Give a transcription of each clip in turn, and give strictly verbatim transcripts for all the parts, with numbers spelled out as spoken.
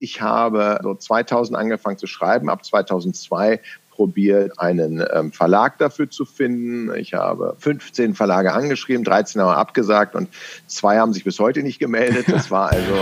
Ich habe so zweitausend angefangen zu schreiben, ab zweitausendzwei probiert, einen ähm, Verlag dafür zu finden. Ich habe fünfzehn Verlage angeschrieben, dreizehn haben abgesagt und zwei haben sich bis heute nicht gemeldet. Das war also...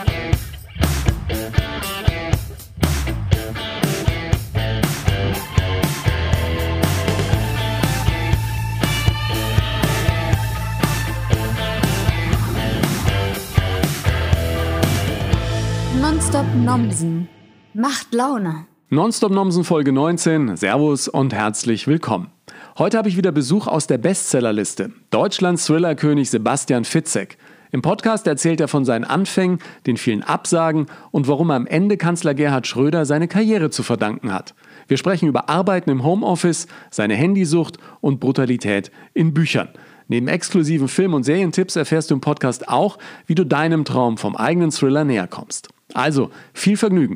Nonstop Nomsen macht Laune. Nonstop Nomsen Folge neunzehn. Servus und herzlich willkommen. Heute habe ich wieder Besuch aus der Bestsellerliste. Deutschlands Thrillerkönig Sebastian Fitzek. Im Podcast erzählt er von seinen Anfängen, den vielen Absagen und warum er am Ende Kanzler Gerhard Schröder seine Karriere zu verdanken hat. Wir sprechen über Arbeiten im Homeoffice, seine Handysucht und Brutalität in Büchern. Neben exklusiven Film- und Serientipps erfährst du im Podcast auch, wie du deinem Traum vom eigenen Thriller näher kommst. Also, viel Vergnügen.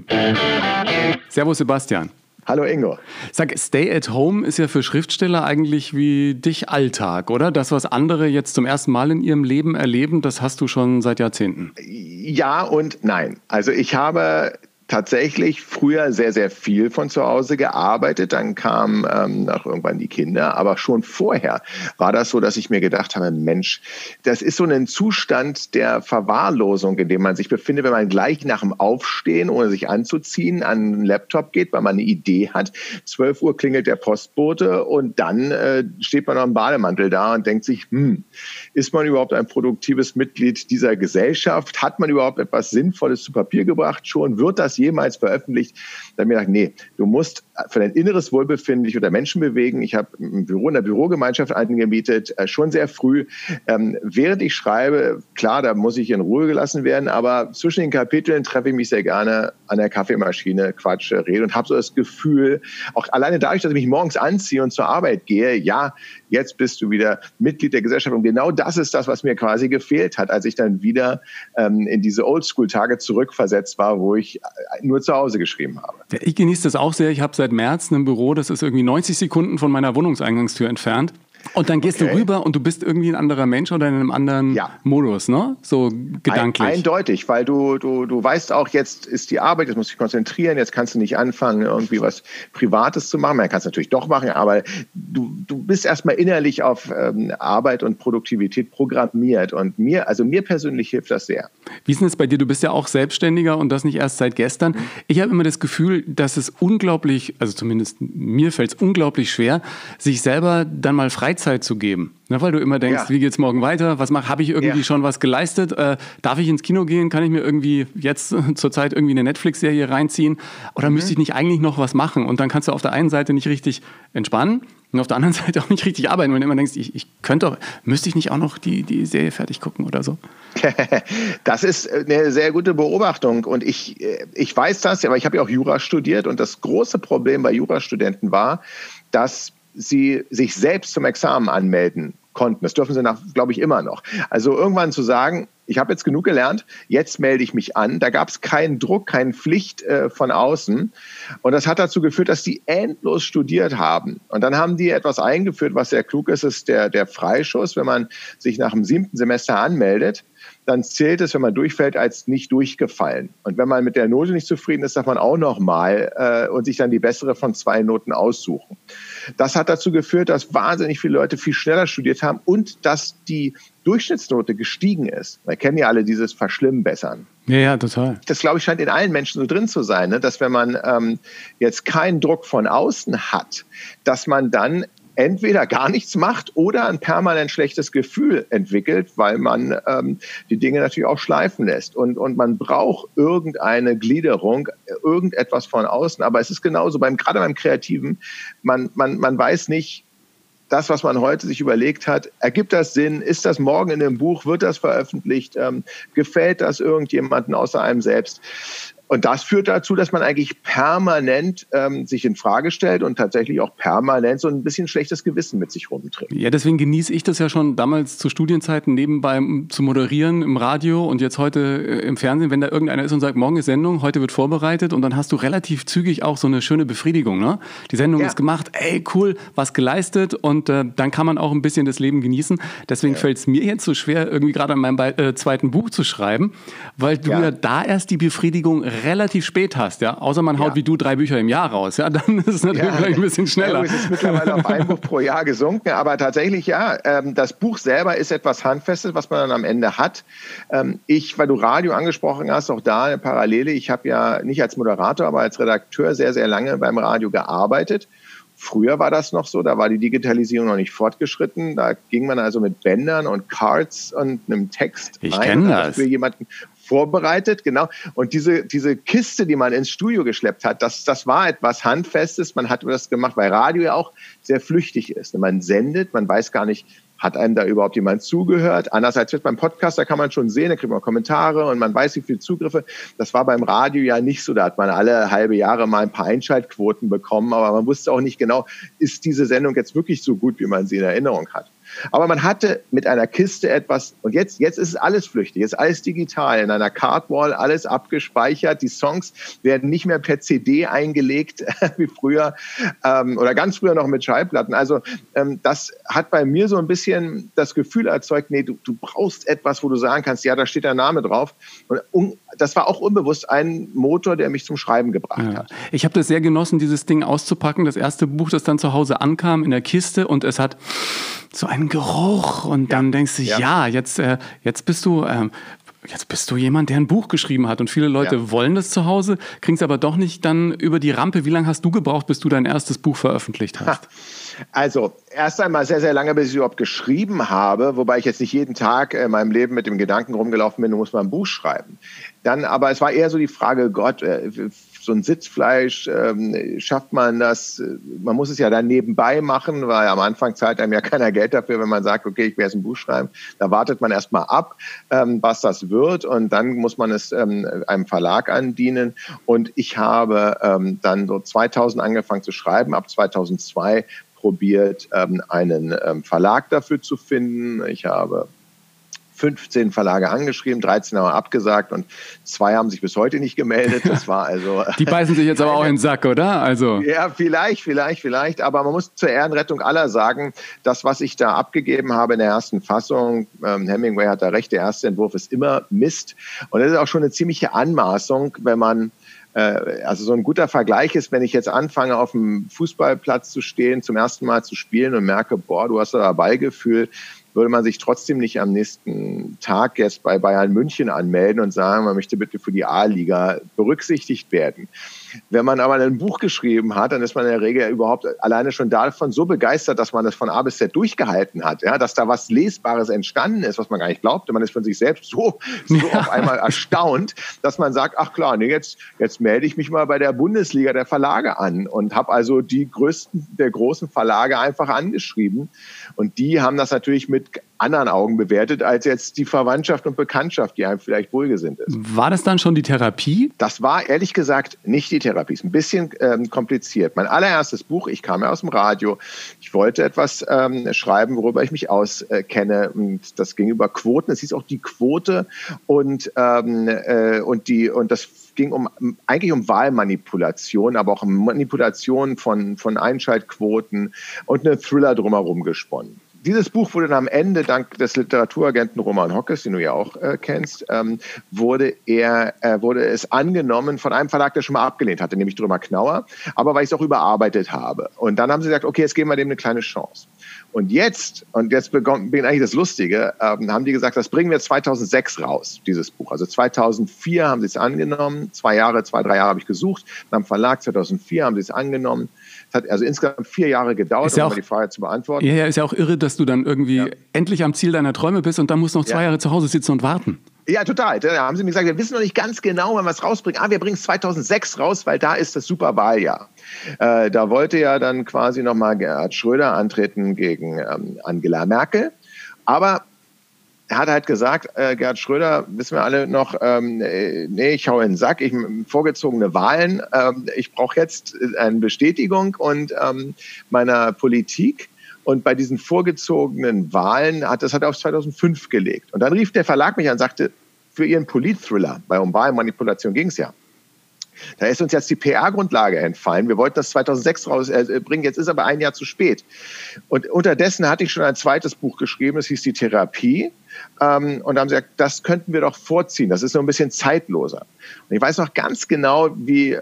Servus Sebastian. Hallo Ingo. Sag, Stay at Home ist ja für Schriftsteller eigentlich wie dich Alltag, oder? Das, was andere jetzt zum ersten Mal in ihrem Leben erleben, das hast du schon seit Jahrzehnten. Ja und nein. Also ich habe tatsächlich früher sehr, sehr viel von zu Hause gearbeitet. Dann kamen ähm, noch irgendwann die Kinder. Aber schon vorher war das so, dass ich mir gedacht habe, Mensch, das ist so ein Zustand der Verwahrlosung, in dem man sich befindet, wenn man gleich nach dem Aufstehen, ohne sich anzuziehen, an den Laptop geht, weil man eine Idee hat. zwölf Uhr klingelt der Postbote und dann äh, steht man noch im Bademantel da und denkt sich, hm, ist man überhaupt ein produktives Mitglied dieser Gesellschaft? Hat man überhaupt etwas Sinnvolles zu Papier gebracht? Schon wird das jemals veröffentlicht? Dann habe ich mir gedacht, nee, du musst für dein inneres Wohlbefinden dich unter Menschen bewegen. Ich habe im Büro, in der Bürogemeinschaft angemietet, äh, schon sehr früh. Ähm, während ich schreibe, klar, da muss ich in Ruhe gelassen werden, aber zwischen den Kapiteln treffe ich mich sehr gerne an der Kaffeemaschine, quatsche, rede und habe so das Gefühl, auch alleine dadurch, dass ich mich morgens anziehe und zur Arbeit gehe, ja, jetzt bist du wieder Mitglied der Gesellschaft. Und genau das ist das, was mir quasi gefehlt hat, als ich dann wieder ähm, in diese Oldschool-Tage zurückversetzt war, wo ich nur zu Hause geschrieben habe. Ja, ich genieße das auch sehr. Ich habe seit März ein Büro, das ist irgendwie neunzig Sekunden von meiner Wohnungseingangstür entfernt. Und dann gehst okay. du rüber und du bist irgendwie ein anderer Mensch oder in einem anderen ja. Modus, ne? So gedanklich. Ein, eindeutig, weil du, du, du weißt auch, jetzt ist die Arbeit, jetzt musst du dich konzentrieren, jetzt kannst du nicht anfangen, irgendwie was Privates zu machen. Man kann es natürlich doch machen, aber du, du bist erstmal innerlich auf ähm, Arbeit und Produktivität programmiert. Und mir, also mir persönlich hilft das sehr. Wie ist denn das bei dir? Du bist ja auch Selbstständiger und das nicht erst seit gestern. Mhm. Ich habe immer das Gefühl, dass es unglaublich, also zumindest mir fällt es unglaublich schwer, sich selber dann mal Freizeit zu geben. Ne, weil du immer denkst, ja. wie geht's morgen weiter? Was mach, habe ich irgendwie ja. schon was geleistet? Äh, darf ich ins Kino gehen? Kann ich mir irgendwie jetzt äh, zurzeit irgendwie eine Netflix-Serie reinziehen? Oder mhm. müsste ich nicht eigentlich noch was machen? Und dann kannst du auf der einen Seite nicht richtig entspannen und auf der anderen Seite auch nicht richtig arbeiten, wenn du immer denkst, ich, ich könnte doch, müsste ich nicht auch noch die, die Serie fertig gucken oder so? Das ist eine sehr gute Beobachtung und ich, ich weiß das, aber ich habe ja auch Jura studiert und das große Problem bei Jurastudenten war, dass sie sich selbst zum Examen anmelden konnten. Das dürfen sie, nach, glaube ich, immer noch. Also irgendwann zu sagen, ich habe jetzt genug gelernt, jetzt melde ich mich an. Da gab es keinen Druck, keine Pflicht äh, von außen. Und das hat dazu geführt, dass die endlos studiert haben. Und dann haben die etwas eingeführt, was sehr klug ist, ist der, der Freischuss. Wenn man sich nach dem siebten Semester anmeldet, dann zählt es, wenn man durchfällt, als nicht durchgefallen. Und wenn man mit der Note nicht zufrieden ist, darf man auch noch mal äh, und sich dann die bessere von zwei Noten aussuchen. Das hat dazu geführt, dass wahnsinnig viele Leute viel schneller studiert haben und dass die Durchschnittsnote gestiegen ist. Wir kennen ja alle dieses Verschlimmbessern. Ja, ja, total. Das, glaube ich, scheint in allen Menschen so drin zu sein, ne? Dass wenn man ähm, jetzt keinen Druck von außen hat, dass man dann entweder gar nichts macht oder ein permanent schlechtes Gefühl entwickelt, weil man ähm, die Dinge natürlich auch schleifen lässt. Und, und man braucht irgendeine Gliederung, irgendetwas von außen. Aber es ist genauso, beim, gerade beim Kreativen, man, man, man weiß nicht, das, was man heute sich überlegt hat, ergibt das Sinn? Ist das morgen in einem Buch? Wird das veröffentlicht? Ähm, gefällt das irgendjemandem außer einem selbst? Und das führt dazu, dass man eigentlich permanent ähm, sich in Frage stellt und tatsächlich auch permanent so ein bisschen schlechtes Gewissen mit sich rumträgt. Ja, deswegen genieße ich das ja schon damals zu Studienzeiten nebenbei zu moderieren im Radio und jetzt heute äh, im Fernsehen, wenn da irgendeiner ist und sagt, morgen ist Sendung, heute wird vorbereitet und dann hast du relativ zügig auch so eine schöne Befriedigung. Ne? Die Sendung ja. ist gemacht, ey cool, was geleistet und äh, dann kann man auch ein bisschen das Leben genießen. Deswegen ja. fällt es mir jetzt so schwer, irgendwie gerade an meinem äh, zweiten Buch zu schreiben, weil du ja, ja da erst die Befriedigung relativ spät hast, ja, außer man haut Ja. wie du drei Bücher im Jahr raus, ja, dann ist es natürlich Ja. vielleicht ein bisschen schneller. Ja, es ist mittlerweile auf ein Buch pro Jahr gesunken, aber tatsächlich ja, ähm, das Buch selber ist etwas Handfestes, was man dann am Ende hat. Ähm, ich, weil du Radio angesprochen hast, auch da eine Parallele, ich habe ja nicht als Moderator, aber als Redakteur sehr, sehr lange beim Radio gearbeitet. Früher war das noch so, da war die Digitalisierung noch nicht fortgeschritten. Da ging man also mit Bändern und Cards und einem Text Ich rein kenn und hat das. für jemanden vorbereitet, genau. Und diese, diese Kiste, die man ins Studio geschleppt hat, das, das war etwas Handfestes. Man hat das gemacht, weil Radio ja auch sehr flüchtig ist. Man sendet, man weiß gar nicht, hat einem da überhaupt jemand zugehört? Anders als jetzt beim Podcast, da kann man schon sehen, da kriegt man Kommentare und man weiß, wie viele Zugriffe. Das war beim Radio ja nicht so. Da hat man alle halbe Jahre mal ein paar Einschaltquoten bekommen, aber man wusste auch nicht genau, ist diese Sendung jetzt wirklich so gut, wie man sie in Erinnerung hat. Aber man hatte mit einer Kiste etwas, und jetzt, jetzt ist es alles flüchtig, jetzt ist alles digital, in einer Cardwall, alles abgespeichert, die Songs werden nicht mehr per C D eingelegt, wie früher, ähm, oder ganz früher noch mit Schallplatten. Also ähm, das hat bei mir so ein bisschen das Gefühl erzeugt, nee, du, du brauchst etwas, wo du sagen kannst, ja, da steht der Name drauf. Und um, das war auch unbewusst ein Motor, der mich zum Schreiben gebracht Ja. hat. Ich habe das sehr genossen, dieses Ding auszupacken. Das erste Buch, das dann zu Hause ankam in der Kiste und es hat so einen Geruch und dann denkst du, ja, Ja. jetzt, äh, jetzt bist du... Ähm, Jetzt bist du jemand, der ein Buch geschrieben hat und viele Leute Ja. wollen das zu Hause, kriegen es aber doch nicht dann über die Rampe. Wie lange hast du gebraucht, bis du dein erstes Buch veröffentlicht hast? Also erst einmal sehr, sehr lange, bis ich überhaupt geschrieben habe, wobei ich jetzt nicht jeden Tag in meinem Leben mit dem Gedanken rumgelaufen bin, du musst mal ein Buch schreiben. Dann, aber es war eher so die Frage, Gott, äh, so ein Sitzfleisch, ähm, schafft man das? Man muss es ja dann nebenbei machen, weil am Anfang zahlt einem ja keiner Geld dafür, wenn man sagt, okay, ich werde jetzt ein Buch schreiben. Da wartet man erst mal ab, ähm, was das wird, und dann muss man es ähm, einem Verlag andienen. Und ich habe ähm, dann so zweitausend angefangen zu schreiben, ab zweitausendzwei probiert, ähm, einen ähm, Verlag dafür zu finden. Ich habe fünfzehn Verlage angeschrieben, dreizehn haben abgesagt und zwei haben sich bis heute nicht gemeldet. Das war also... Die beißen sich jetzt aber auch in den Sack, oder? Also Ja, vielleicht, vielleicht, vielleicht. Aber man muss zur Ehrenrettung aller sagen, das, was ich da abgegeben habe in der ersten Fassung, ähm, Hemingway hat da recht, der erste Entwurf ist immer Mist. Und das ist auch schon eine ziemliche Anmaßung, wenn man... äh, Also so ein guter Vergleich ist, wenn ich jetzt anfange, auf dem Fußballplatz zu stehen, zum ersten Mal zu spielen und merke, boah, du hast da Ballgefühl, würde man sich trotzdem nicht am nächsten Tag jetzt bei Bayern München anmelden und sagen, man möchte bitte für die A-Liga berücksichtigt werden. Wenn man aber ein Buch geschrieben hat, dann ist man in der Regel überhaupt alleine schon davon so begeistert, dass man das von A bis Z durchgehalten hat, ja, dass da was Lesbares entstanden ist, was man gar nicht glaubte. Man ist von sich selbst so, so auf einmal erstaunt, dass man sagt, ach klar, nee, jetzt, jetzt melde ich mich mal bei der Bundesliga der Verlage an und habe also die größten der großen Verlage einfach angeschrieben. Und die haben das natürlich mit anderen Augen bewertet, als jetzt die Verwandtschaft und Bekanntschaft, die einem vielleicht wohlgesinnt ist. war das dann schon die Therapie? Das war ehrlich gesagt nicht die Therapie. Ist ein bisschen ähm, kompliziert. Mein allererstes Buch, ich kam ja aus dem Radio. Ich wollte etwas ähm, schreiben, worüber ich mich auskenne. Und das ging über Quoten. Es hieß auch die Quote. Und, ähm, äh, und, die, und das ging um, eigentlich um Wahlmanipulation, aber auch um Manipulation von, von Einschaltquoten und einen Thriller drumherum gesponnen. Dieses Buch wurde dann am Ende, dank des Literaturagenten Roman Hockes, den du ja auch äh, kennst, ähm, wurde, er, äh, wurde es angenommen von einem Verlag, der schon mal abgelehnt hatte, nämlich Drömer Knauer, aber weil ich es auch überarbeitet habe. Und dann haben sie gesagt, okay, jetzt geben wir dem eine kleine Chance. Und jetzt, und jetzt beginnt eigentlich das Lustige, ähm, haben die gesagt, das bringen wir zweitausendsechs raus, dieses Buch. Also zweitausendvier haben sie es angenommen, zwei Jahre, zwei, drei Jahre habe ich gesucht, dann am Verlag zweitausendvier haben sie es angenommen. Es hat also insgesamt vier Jahre gedauert, Ist ja um auch, mal die Frage zu beantworten. Ja, ja, ist ja auch irre, dass du dann irgendwie Ja. endlich am Ziel deiner Träume bist und dann musst du noch zwei Ja. Jahre zu Hause sitzen und warten. Ja, total. Da haben sie mir gesagt, wir wissen noch nicht ganz genau, wann wir es rausbringen. Ah, wir bringen es zweitausendsechs raus, weil da ist das Superwahljahr. Äh, da wollte ja dann quasi nochmal Gerhard Schröder antreten gegen ähm, Angela Merkel. Aber er hat halt gesagt, äh, Gerhard Schröder, wissen wir alle noch, ähm, nee, ich hau in den Sack, ich vorgezogene Wahlen, ähm, ich brauche jetzt eine Bestätigung und ähm, meiner Politik. Und bei diesen vorgezogenen Wahlen hat das hat er auf zweitausendfünf gelegt. Und dann rief der Verlag mich an und sagte, für ihren Polit-Thriller, bei um Wahlmanipulation ging es ja, da ist uns jetzt die P R-Grundlage entfallen. Wir wollten das zweitausendsechs rausbringen, jetzt ist aber ein Jahr zu spät. Und unterdessen hatte ich schon ein zweites Buch geschrieben, das hieß Die Therapie. Ähm, und haben gesagt, das könnten wir doch vorziehen. Das ist so ein bisschen zeitloser. Und ich weiß noch ganz genau, wie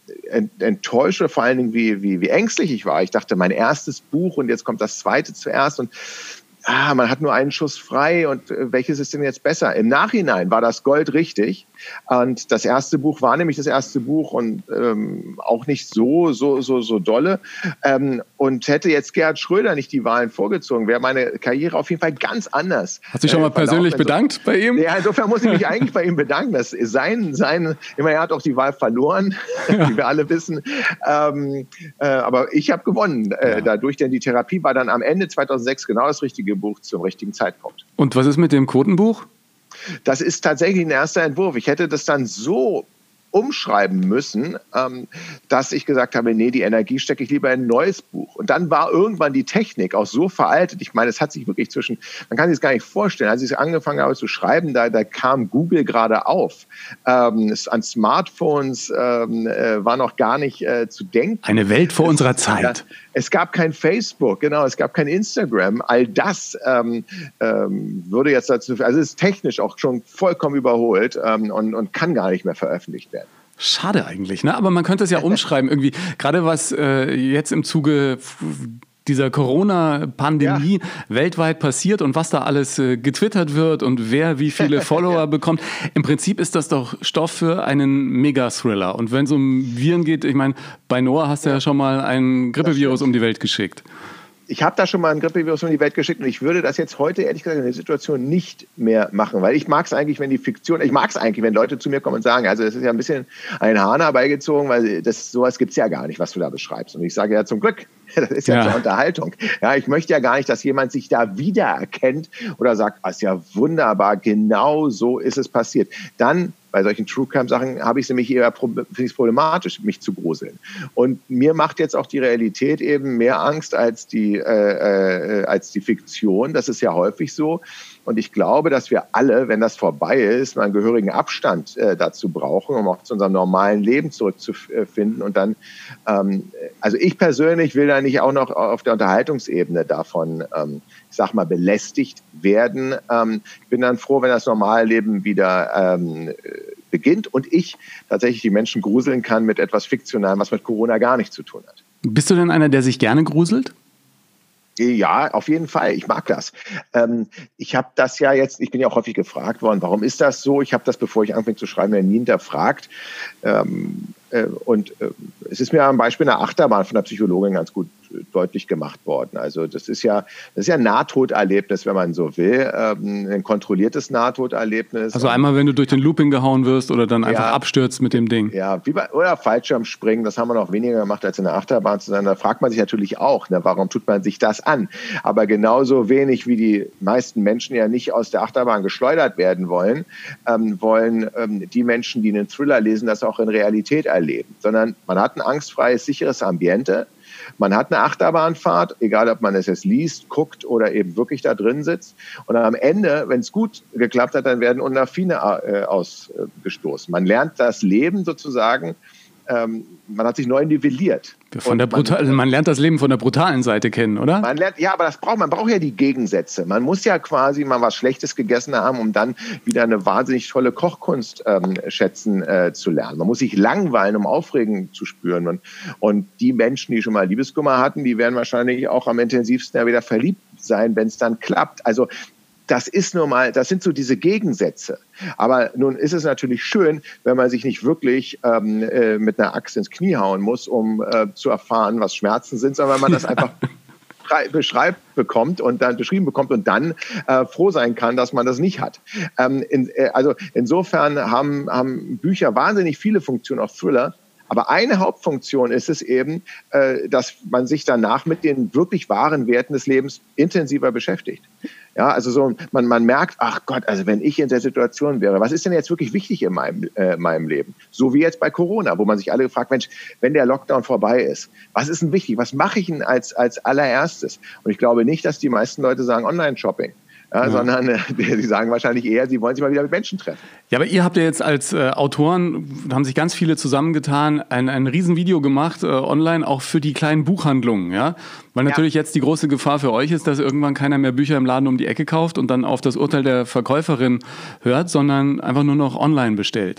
enttäuscht oder vor allen Dingen, wie, wie, wie ängstlich ich war. Ich dachte, mein erstes Buch und jetzt kommt das zweite zuerst und ah, man hat nur einen Schuss frei und äh, welches ist denn jetzt besser? Im Nachhinein war das Gold richtig und das erste Buch war nämlich das erste Buch und ähm, auch nicht so, so, so, so dolle ähm, und hätte jetzt Gerhard Schröder nicht die Wahlen vorgezogen, wäre meine Karriere auf jeden Fall ganz anders. Hast du dich schon mal äh, persönlich also, bedankt bei ihm? Ja, insofern muss ich mich eigentlich bei ihm bedanken. Das sein, sein, immer er hat auch die Wahl verloren, wie wir alle wissen, ähm, äh, aber ich habe gewonnen äh, ja. dadurch, denn die Therapie war dann am Ende zweitausendsechs genau das richtige Buch zum richtigen Zeitpunkt. Und was ist mit dem Quotenbuch? Das ist tatsächlich ein erster Entwurf. Ich hätte das dann so umschreiben müssen, ähm, dass ich gesagt habe, nee, die Energie stecke ich lieber in ein neues Buch. Und dann war irgendwann die Technik auch so veraltet. Ich meine, es hat sich wirklich zwischen, man kann sich das gar nicht vorstellen, als ich angefangen habe zu schreiben, da, da kam Google gerade auf. Ähm, es, an Smartphones ähm, äh, war noch gar nicht äh, zu denken. Eine Welt vor es, unserer Zeit. Ja, es gab kein Facebook, genau, es gab kein Instagram. All das ähm, ähm, würde jetzt dazu, also es ist technisch auch schon vollkommen überholt ähm, und, und kann gar nicht mehr veröffentlicht werden. Schade eigentlich, ne? Aber man könnte es ja umschreiben irgendwie. Gerade was äh, jetzt im Zuge dieser Corona-Pandemie ja. weltweit passiert und was da alles äh, getwittert wird und wer wie viele Follower ja. bekommt. Im Prinzip ist das doch Stoff für einen Mega-Thriller. Und wenn es um Viren geht, ich meine, bei Noah hast du ja, ja schon mal ein Grippevirus um die Welt geschickt. Ich habe da schon mal ein Grippevirus um die Welt geschickt und ich würde das jetzt heute ehrlich gesagt in der Situation nicht mehr machen, weil ich mag es eigentlich, wenn die Fiktion, ich mag es eigentlich, wenn Leute zu mir kommen und sagen, also das ist ja ein bisschen ein Hahn herbeigezogen, weil das sowas gibt's ja gar nicht, was du da beschreibst. Und ich sage ja zum Glück, das ist ja, ja. zur Unterhaltung. Ja, ich möchte ja gar nicht, dass jemand sich da wiedererkennt oder sagt, ah, ist ja wunderbar, genau so ist es passiert. Dann bei solchen True-Crime-Sachen habe ich es nämlich eher finde ich es problematisch, mich zu gruseln. Und mir macht jetzt auch die Realität eben mehr Angst als die, äh, äh, als die Fiktion. Das ist ja häufig so. Und ich glaube, dass wir alle, wenn das vorbei ist, mal einen gehörigen Abstand äh, dazu brauchen, um auch zu unserem normalen Leben zurückzufinden. Und dann, ähm, also ich persönlich will da nicht auch noch auf der Unterhaltungsebene davon, ähm, ich sag mal, belästigt werden. Ähm, ich bin dann froh, wenn das normale Leben wieder ähm, beginnt und ich tatsächlich die Menschen gruseln kann mit etwas Fiktionalem, was mit Corona gar nichts zu tun hat. Bist du denn einer, der sich gerne gruselt? Ja, auf jeden Fall. Ich mag das. Ähm, ich habe das ja jetzt, ich bin ja auch häufig gefragt worden, warum ist das so? Ich habe das, bevor ich anfing zu schreiben, ja nie hinterfragt. Ähm, äh, und äh, es ist mir am Beispiel einer Achterbahn von der Psychologin ganz gut äh, deutlich gemacht worden. Also das ist ja, das ist ja ein Nahtoderlebnis, wenn man so will, ähm, ein kontrolliertes Nahtoderlebnis. Also einmal, wenn du durch den Looping gehauen wirst oder dann einfach ja, abstürzt mit dem Ding. Ja, wie bei, oder Fallschirmspringen, das haben wir noch weniger gemacht, als in der Achterbahn zu sein. Da fragt man sich natürlich auch, ne, warum tut man sich das an? Aber genauso wenig wie die meisten Menschen ja nicht aus der Achterbahn geschleudert werden wollen, ähm, wollen ähm, die Menschen, die einen Thriller lesen, das auch in Realität erleben. Sondern man hat ein angstfreies, sicheres Ambiente. Man hat eine Achterbahnfahrt, egal ob man es jetzt liest, guckt oder eben wirklich da drin sitzt. Und am Ende, wenn es gut geklappt hat, dann werden Endorphine äh, ausgestoßen. Man lernt das Leben sozusagen, ähm, man hat sich neu nivelliert. Von der brutal, man, man lernt das Leben von der brutalen Seite kennen, oder? Man lernt, ja, aber das braucht, man braucht ja die Gegensätze. Man muss ja quasi mal was Schlechtes gegessen haben, um dann wieder eine wahnsinnig tolle Kochkunst ähm, schätzen äh, zu lernen. Man muss sich langweilen, um Aufregung zu spüren. Und, und die Menschen, die schon mal Liebeskummer hatten, die werden wahrscheinlich auch am intensivsten ja wieder verliebt sein, wenn es dann klappt. Also das ist nur mal, das sind so diese Gegensätze. Aber nun ist es natürlich schön, wenn man sich nicht wirklich ähm, äh, mit einer Axt ins Knie hauen muss, um äh, zu erfahren, was Schmerzen sind, sondern wenn man das einfach beschreibt bekommt und dann beschrieben bekommt und dann äh, froh sein kann, dass man das nicht hat. Ähm, in, äh, also insofern haben, haben Bücher wahnsinnig viele Funktionen, auch Thriller. Aber eine Hauptfunktion ist es eben, äh, dass man sich danach mit den wirklich wahren Werten des Lebens intensiver beschäftigt. Ja, also so, man, man merkt, ach Gott, also wenn ich in der Situation wäre, was ist denn jetzt wirklich wichtig in meinem, äh, meinem Leben? So wie jetzt bei Corona, wo man sich alle gefragt, Mensch, wenn der Lockdown vorbei ist, was ist denn wichtig? Was mache ich denn als, als allererstes? Und ich glaube nicht, dass die meisten Leute sagen Online-Shopping. ja, ja. sondern äh, sie sagen wahrscheinlich eher, sie wollen sich mal wieder mit Menschen treffen. Ja, aber ihr habt ja jetzt als äh, Autoren, haben sich ganz viele zusammengetan, ein, ein Riesenvideo gemacht, äh, online, auch für die kleinen Buchhandlungen, ja? Weil natürlich ja. jetzt die große Gefahr für euch ist, dass irgendwann keiner mehr Bücher im Laden um die Ecke kauft und dann auf das Urteil der Verkäuferin hört, sondern einfach nur noch online bestellt.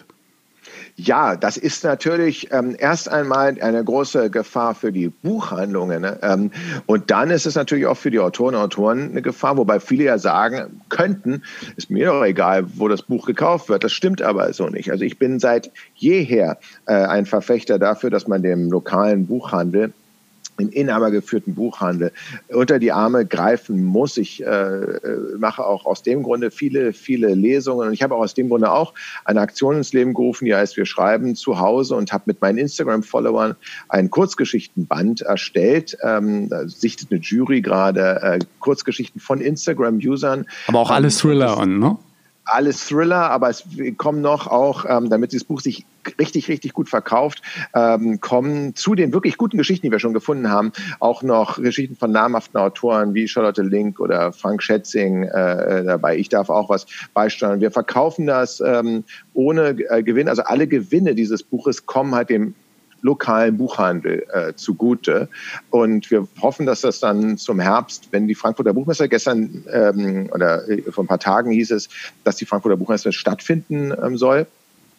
Ja, das ist natürlich ähm, erst einmal eine große Gefahr für die Buchhandlungen. Ne? Ähm, und dann ist es natürlich auch für die Autoren und Autoren eine Gefahr, wobei viele ja sagen könnten, ist mir doch egal, wo das Buch gekauft wird. Das stimmt aber so nicht. Also ich bin seit jeher äh, ein Verfechter dafür, dass man dem lokalen Buchhandel, im inhabergeführten Buchhandel unter die Arme greifen muss. Ich äh, mache auch aus dem Grunde viele, viele Lesungen und ich habe auch aus dem Grunde auch eine Aktion ins Leben gerufen, die heißt Wir schreiben zu Hause und habe mit meinen Instagram-Followern einen Kurzgeschichtenband erstellt. Ähm, da sichtet eine Jury gerade äh, Kurzgeschichten von Instagram-Usern. Aber auch alles Thriller an, ne? Alles Thriller, aber es kommen noch auch, ähm, damit dieses Buch sich richtig, richtig gut verkauft, ähm, kommen zu den wirklich guten Geschichten, die wir schon gefunden haben, auch noch Geschichten von namhaften Autoren wie Charlotte Link oder Frank Schätzing äh, dabei. Ich darf auch was beisteuern. Wir verkaufen das ähm, ohne äh, Gewinn. Also alle Gewinne dieses Buches kommen halt dem lokalen Buchhandel äh, zugute. Und wir hoffen, dass das dann zum Herbst, wenn die Frankfurter Buchmesse gestern ähm, oder äh, vor ein paar Tagen hieß es, dass die Frankfurter Buchmesse stattfinden ähm, soll,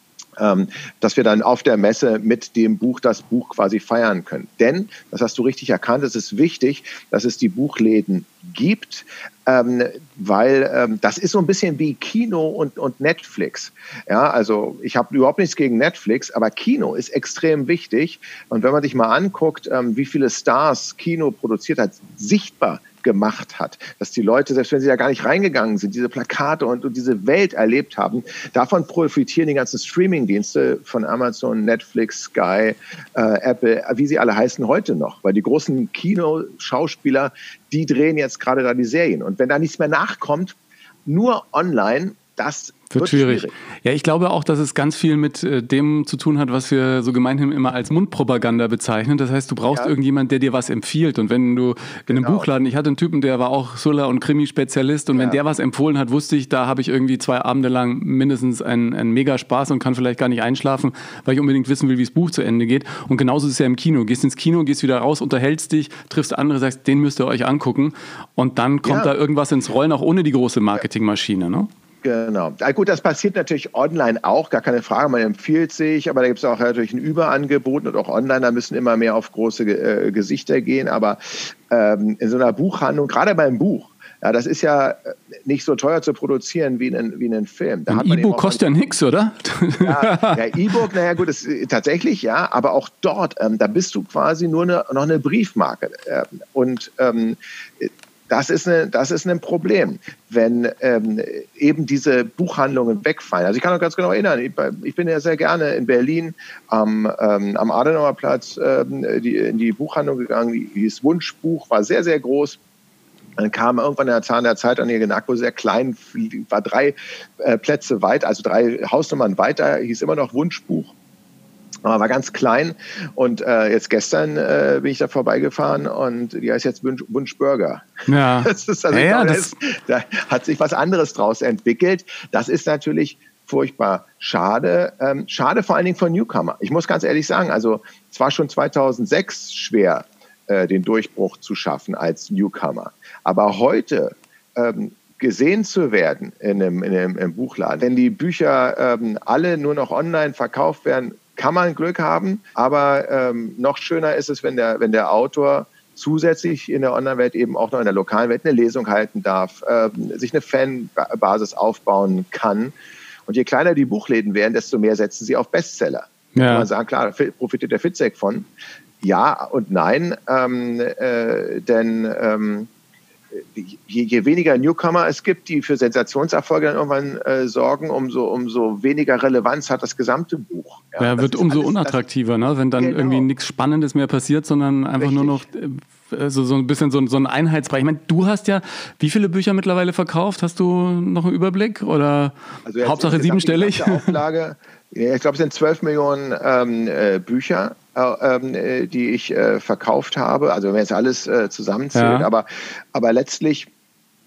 ähm, dass wir dann auf der Messe mit dem Buch das Buch quasi feiern können. Denn, das hast du richtig erkannt, es ist wichtig, dass es die Buchläden gibt, ähm, weil ähm, das ist so ein bisschen wie Kino und, und Netflix. Ja, also ich habe überhaupt nichts gegen Netflix, aber Kino ist extrem wichtig. Und wenn man sich mal anguckt, ähm, wie viele Stars Kino produziert hat, sichtbar gemacht hat, dass die Leute, selbst wenn sie da gar nicht reingegangen sind, diese Plakate und, und diese Welt erlebt haben, davon profitieren die ganzen Streaming-Dienste von Amazon, Netflix, Sky, äh, Apple, wie sie alle heißen, heute noch. Weil die großen Kinoschauspieler, die drehen jetzt gerade da die Serien. Und wenn da nichts mehr nachkommt, nur online, das Wird, wird schwierig. schwierig. Ja, ich glaube auch, dass es ganz viel mit äh, dem zu tun hat, was wir so gemeinhin immer als Mundpropaganda bezeichnen. Das heißt, du brauchst ja. irgendjemand, der dir was empfiehlt. Und wenn du in einem Genau. Buchladen, ich hatte einen Typen, der war auch Thriller- und Krimi-Spezialist. Und ja. wenn der was empfohlen hat, wusste ich, da habe ich irgendwie zwei Abende lang mindestens einen, einen mega Spaß und kann vielleicht gar nicht einschlafen, weil ich unbedingt wissen will, wie das Buch zu Ende geht. Und genauso ist es ja im Kino. Gehst ins Kino, gehst wieder raus, unterhältst dich, triffst andere, sagst, den müsst ihr euch angucken. Und dann kommt ja. da irgendwas ins Rollen, auch ohne die große Marketingmaschine, ne? Genau. Ja, gut, das passiert natürlich online auch, gar keine Frage. Man empfiehlt sich, aber da gibt es auch natürlich ein Überangebot und auch online, da müssen immer mehr auf große äh, Gesichter gehen. Aber ähm, in so einer Buchhandlung, gerade beim Buch, ja, das ist ja nicht so teuer zu produzieren wie ein, wie ein Film. Da ein E-Book kostet ja nichts, oder? Ja, ja E-Book, naja gut, das, tatsächlich ja, aber auch dort, ähm, da bist du quasi nur eine, noch eine Briefmarke. Ähm, und ähm, Das ist, eine, das ist ein Problem, wenn ähm, eben diese Buchhandlungen wegfallen. Also ich kann noch ganz genau erinnern, ich, ich bin ja sehr gerne in Berlin am, ähm, am Adenauerplatz ähm, die, in die Buchhandlung gegangen, die hieß Wunschbuch, war sehr, sehr groß. Dann kam irgendwann der Zahn der Zeit an ihr genagt, wo sehr klein war, drei äh, Plätze weit, also drei Hausnummern weiter, hieß immer noch Wunschbuch. Aber war ganz klein und äh, jetzt gestern äh, bin ich da vorbeigefahren und die heißt jetzt Wunsch, Wunschburger. Ja. Das ist also, ja, ja, glaube, das das, da hat sich was anderes draus entwickelt. Das ist natürlich furchtbar schade. Ähm, schade vor allen Dingen für Newcomer. Ich muss ganz ehrlich sagen, also es war schon zweitausendsechs schwer, äh, den Durchbruch zu schaffen als Newcomer. Aber heute ähm, gesehen zu werden in einem, in einem, im Buchladen, wenn die Bücher ähm, alle nur noch online verkauft werden, kann man Glück haben, aber ähm, noch schöner ist es, wenn der, wenn der Autor zusätzlich in der Online-Welt eben auch noch in der lokalen Welt eine Lesung halten darf, ähm, sich eine Fanbasis aufbauen kann. Und je kleiner die Buchläden werden, desto mehr setzen sie auf Bestseller. Ja. Kann man sagen, klar, da profitiert der Fitzek von. Ja und nein, ähm, äh, denn ähm, Je, je weniger Newcomer es gibt, die für Sensationserfolge dann irgendwann äh, sorgen, umso, umso weniger Relevanz hat das gesamte Buch. Ja, ja wird umso alles, unattraktiver, ne? Wenn dann genau. irgendwie nichts Spannendes mehr passiert, sondern einfach Richtig. nur noch äh, so, so ein bisschen so, so ein Einheitsbrei. Ich meine, du hast ja, wie viele Bücher mittlerweile verkauft? Hast du noch einen Überblick? Oder also Hauptsache siebenstellig? Auflage, ja, ich glaube, es sind zwölf Millionen ähm, äh, Bücher, äh, die ich äh, verkauft habe. Also wenn man jetzt alles äh, zusammenzählt. Ja. Aber, aber letztlich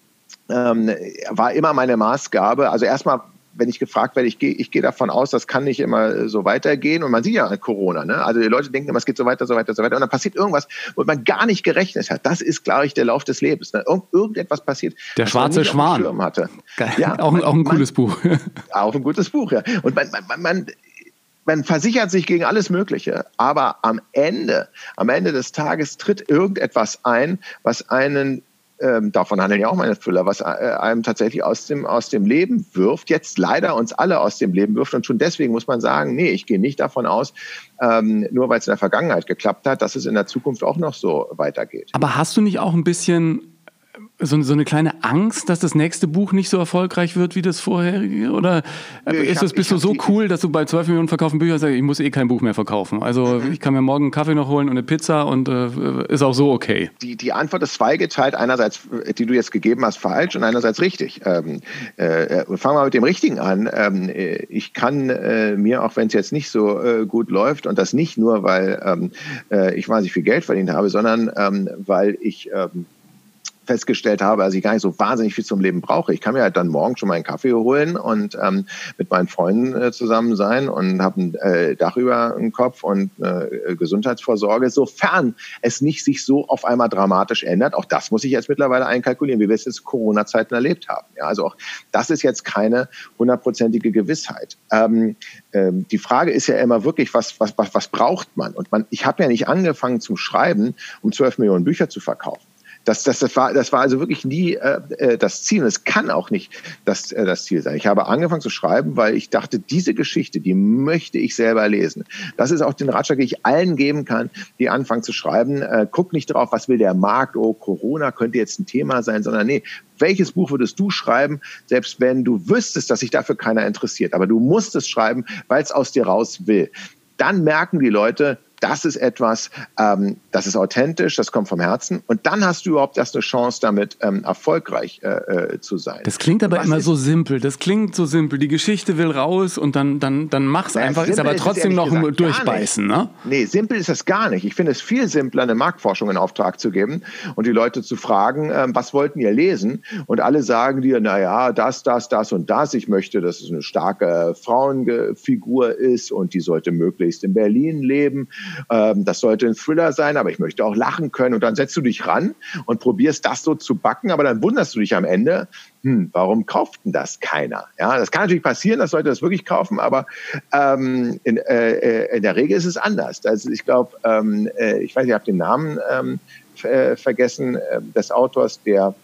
ähm, war immer meine Maßgabe. Also erstmal, wenn ich gefragt werde, ich gehe ich gehe davon aus, das kann nicht immer so weitergehen. Und man sieht ja an Corona, ne? Also die Leute denken immer, es geht so weiter, so weiter, so weiter. Und dann passiert irgendwas, wo man gar nicht gerechnet hat. Das ist, glaube ich, der Lauf des Lebens. Ne? Irgend, irgendetwas passiert, der schwarze Schwan hatte. Geil. Ja, auch, man, auch ein cooles man, Buch. Auch ein gutes Buch, ja. Und man, man, man, man versichert sich gegen alles Mögliche. Aber am Ende, am Ende des Tages tritt irgendetwas ein, was einen Ähm, davon handeln ja auch meine Thriller, was äh, einem tatsächlich aus dem, aus dem Leben wirft, jetzt leider uns alle aus dem Leben wirft. Und schon deswegen muss man sagen, nee, ich gehe nicht davon aus, ähm, nur weil es in der Vergangenheit geklappt hat, dass es in der Zukunft auch noch so weitergeht. Aber hast du nicht auch ein bisschen so, so eine kleine Angst, dass das nächste Buch nicht so erfolgreich wird wie das vorherige? Oder Nö, ist hab, das, bist du so die, cool, dass du bei zwölf Millionen verkauften Büchern sagst, ich muss eh kein Buch mehr verkaufen? Also mhm. ich kann mir morgen einen Kaffee noch holen und eine Pizza und äh, ist auch so okay. Die, die Antwort ist zweigeteilt. Einerseits, die du jetzt gegeben hast, falsch und einerseits richtig. Ähm, äh, fangen wir mit dem Richtigen an. Ähm, ich kann äh, mir, auch wenn es jetzt nicht so äh, gut läuft, und das nicht nur, weil ähm, äh, ich wahnsinnig viel Geld verdient habe, sondern ähm, weil ich ähm, festgestellt habe, dass ich gar nicht so wahnsinnig viel zum Leben brauche. Ich kann mir halt dann morgen schon mal einen Kaffee holen und ähm, mit meinen Freunden äh, zusammen sein und habe ein äh, Dach über dem Kopf und äh, Gesundheitsvorsorge, sofern es nicht sich so auf einmal dramatisch ändert. Auch das muss ich jetzt mittlerweile einkalkulieren, wie wir es jetzt Corona-Zeiten erlebt haben. Ja, also auch das ist jetzt keine hundertprozentige Gewissheit. Ähm, ähm, die Frage ist ja immer wirklich, was, was, was, was braucht man? Und man, ich habe ja nicht angefangen zum Schreiben, um zwölf Millionen Bücher zu verkaufen. Das, das, das, war, das war also wirklich nie äh, das Ziel. Und es kann auch nicht das, äh, das Ziel sein. Ich habe angefangen zu schreiben, weil ich dachte, diese Geschichte, die möchte ich selber lesen. Das ist auch den Ratschlag, den ich allen geben kann, die anfangen zu schreiben. Äh, guck nicht drauf, was will der Markt, oh, Corona könnte jetzt ein Thema sein, sondern nee, welches Buch würdest du schreiben, selbst wenn du wüsstest, dass sich dafür keiner interessiert. Aber du musst es schreiben, weil es aus dir raus will. Dann merken die Leute, das ist etwas, ähm, das ist authentisch, das kommt vom Herzen. Und dann hast du überhaupt erst eine Chance, damit ähm, erfolgreich äh, zu sein. Das klingt aber immer so simpel. Das klingt so simpel. Die Geschichte will raus und dann, dann, dann mach's ja, einfach. Ist aber trotzdem noch ein Durchbeißen, ne? Nee, simpel ist das gar nicht. Ich finde es viel simpler, eine Marktforschung in Auftrag zu geben und die Leute zu fragen, ähm, was wollten ihr lesen? Und alle sagen dir, na ja, das, das, das und das. Ich möchte, dass es eine starke Frauenfigur ist und die sollte möglichst in Berlin leben. Das sollte ein Thriller sein, aber ich möchte auch lachen können. Und dann setzt du dich ran und probierst das so zu backen, aber dann wunderst du dich am Ende, hm, warum kauft denn das keiner? Ja, das kann natürlich passieren, dass Leute das wirklich kaufen, aber ähm, in, äh, in der Regel ist es anders. Also ich glaube, ähm, äh, ich weiß, ich habe den Namen ähm, äh, vergessen äh, des Autors, der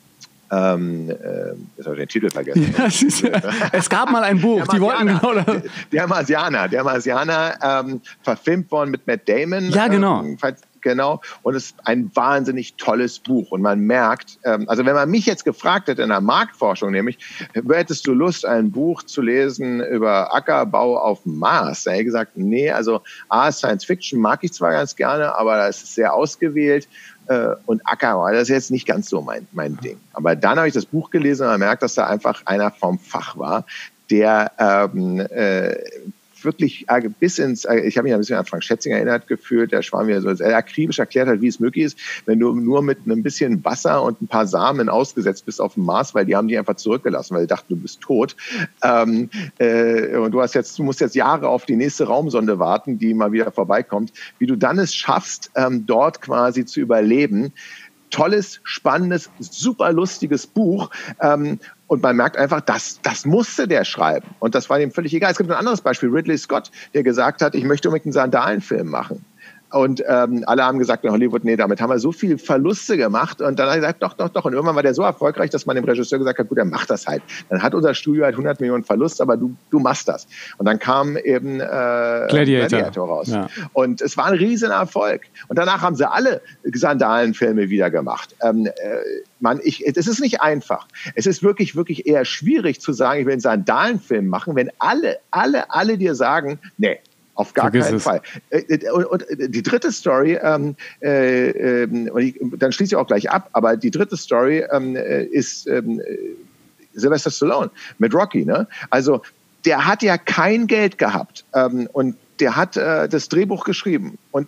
Ähm, äh, jetzt habe ich den Titel vergessen. Ja, es, ist, es gab mal ein Buch, die wollten genau das. Der, der Marsianer, der Marsianer, ähm, verfilmt worden mit Matt Damon. Ja, genau. Ähm, genau. Und es ist ein wahnsinnig tolles Buch. Und man merkt, ähm, also wenn man mich jetzt gefragt hätte in der Marktforschung, nämlich, hättest du Lust, ein Buch zu lesen über Ackerbau auf dem Mars? Da hätte ich gesagt, nee, also A, Science Fiction mag ich zwar ganz gerne, aber das ist sehr ausgewählt. Und Ackerbau, das ist jetzt nicht ganz so mein, mein Ding. Aber dann habe ich das Buch gelesen und man merkt, dass da einfach einer vom Fach war, der ähm, äh, wirklich bis ins, ich habe mich ein bisschen an Frank Schätzing erinnert gefühlt, der Schwarm mir so sehr akribisch erklärt hat, wie es möglich ist, wenn du nur mit einem bisschen Wasser und ein paar Samen ausgesetzt bist auf dem Mars, weil die haben die einfach zurückgelassen, weil die dachten, du bist tot. Ähm, äh, und du hast jetzt, du musst jetzt Jahre auf die nächste Raumsonde warten, die mal wieder vorbeikommt, wie du dann es schaffst, ähm, dort quasi zu überleben. Tolles, spannendes, super lustiges Buch. Ähm, und man merkt einfach, das, das musste der schreiben. Und das war ihm völlig egal. Es gibt ein anderes Beispiel, Ridley Scott, der gesagt hat, ich möchte unbedingt einen Sandalenfilm machen. Und ähm, alle haben gesagt in Hollywood, nee, damit haben wir so viel Verluste gemacht. Und dann hat er gesagt, doch, doch, doch. Und irgendwann war der so erfolgreich, dass man dem Regisseur gesagt hat, gut, er macht das halt. Dann hat unser Studio halt hundert Millionen Verlust, aber du, du machst das. Und dann kam eben äh, Gladiator. Gladiator raus. Ja. Und es war ein Riesenerfolg. Und danach haben sie alle Sandalenfilme wieder gemacht. Ähm, äh, man, ich, es ist nicht einfach. Es ist wirklich, wirklich eher schwierig zu sagen, ich will einen Sandalenfilm machen, wenn alle, alle, alle dir sagen, nee, auf gar Vergiss keinen es. Fall. Und, und die dritte Story, ähm, äh, und ich, dann schließe ich auch gleich ab, aber die dritte Story ähm, ist ähm, Sylvester Stallone mit Rocky. Ne? Also der hat ja kein Geld gehabt ähm, und der hat äh, das Drehbuch geschrieben und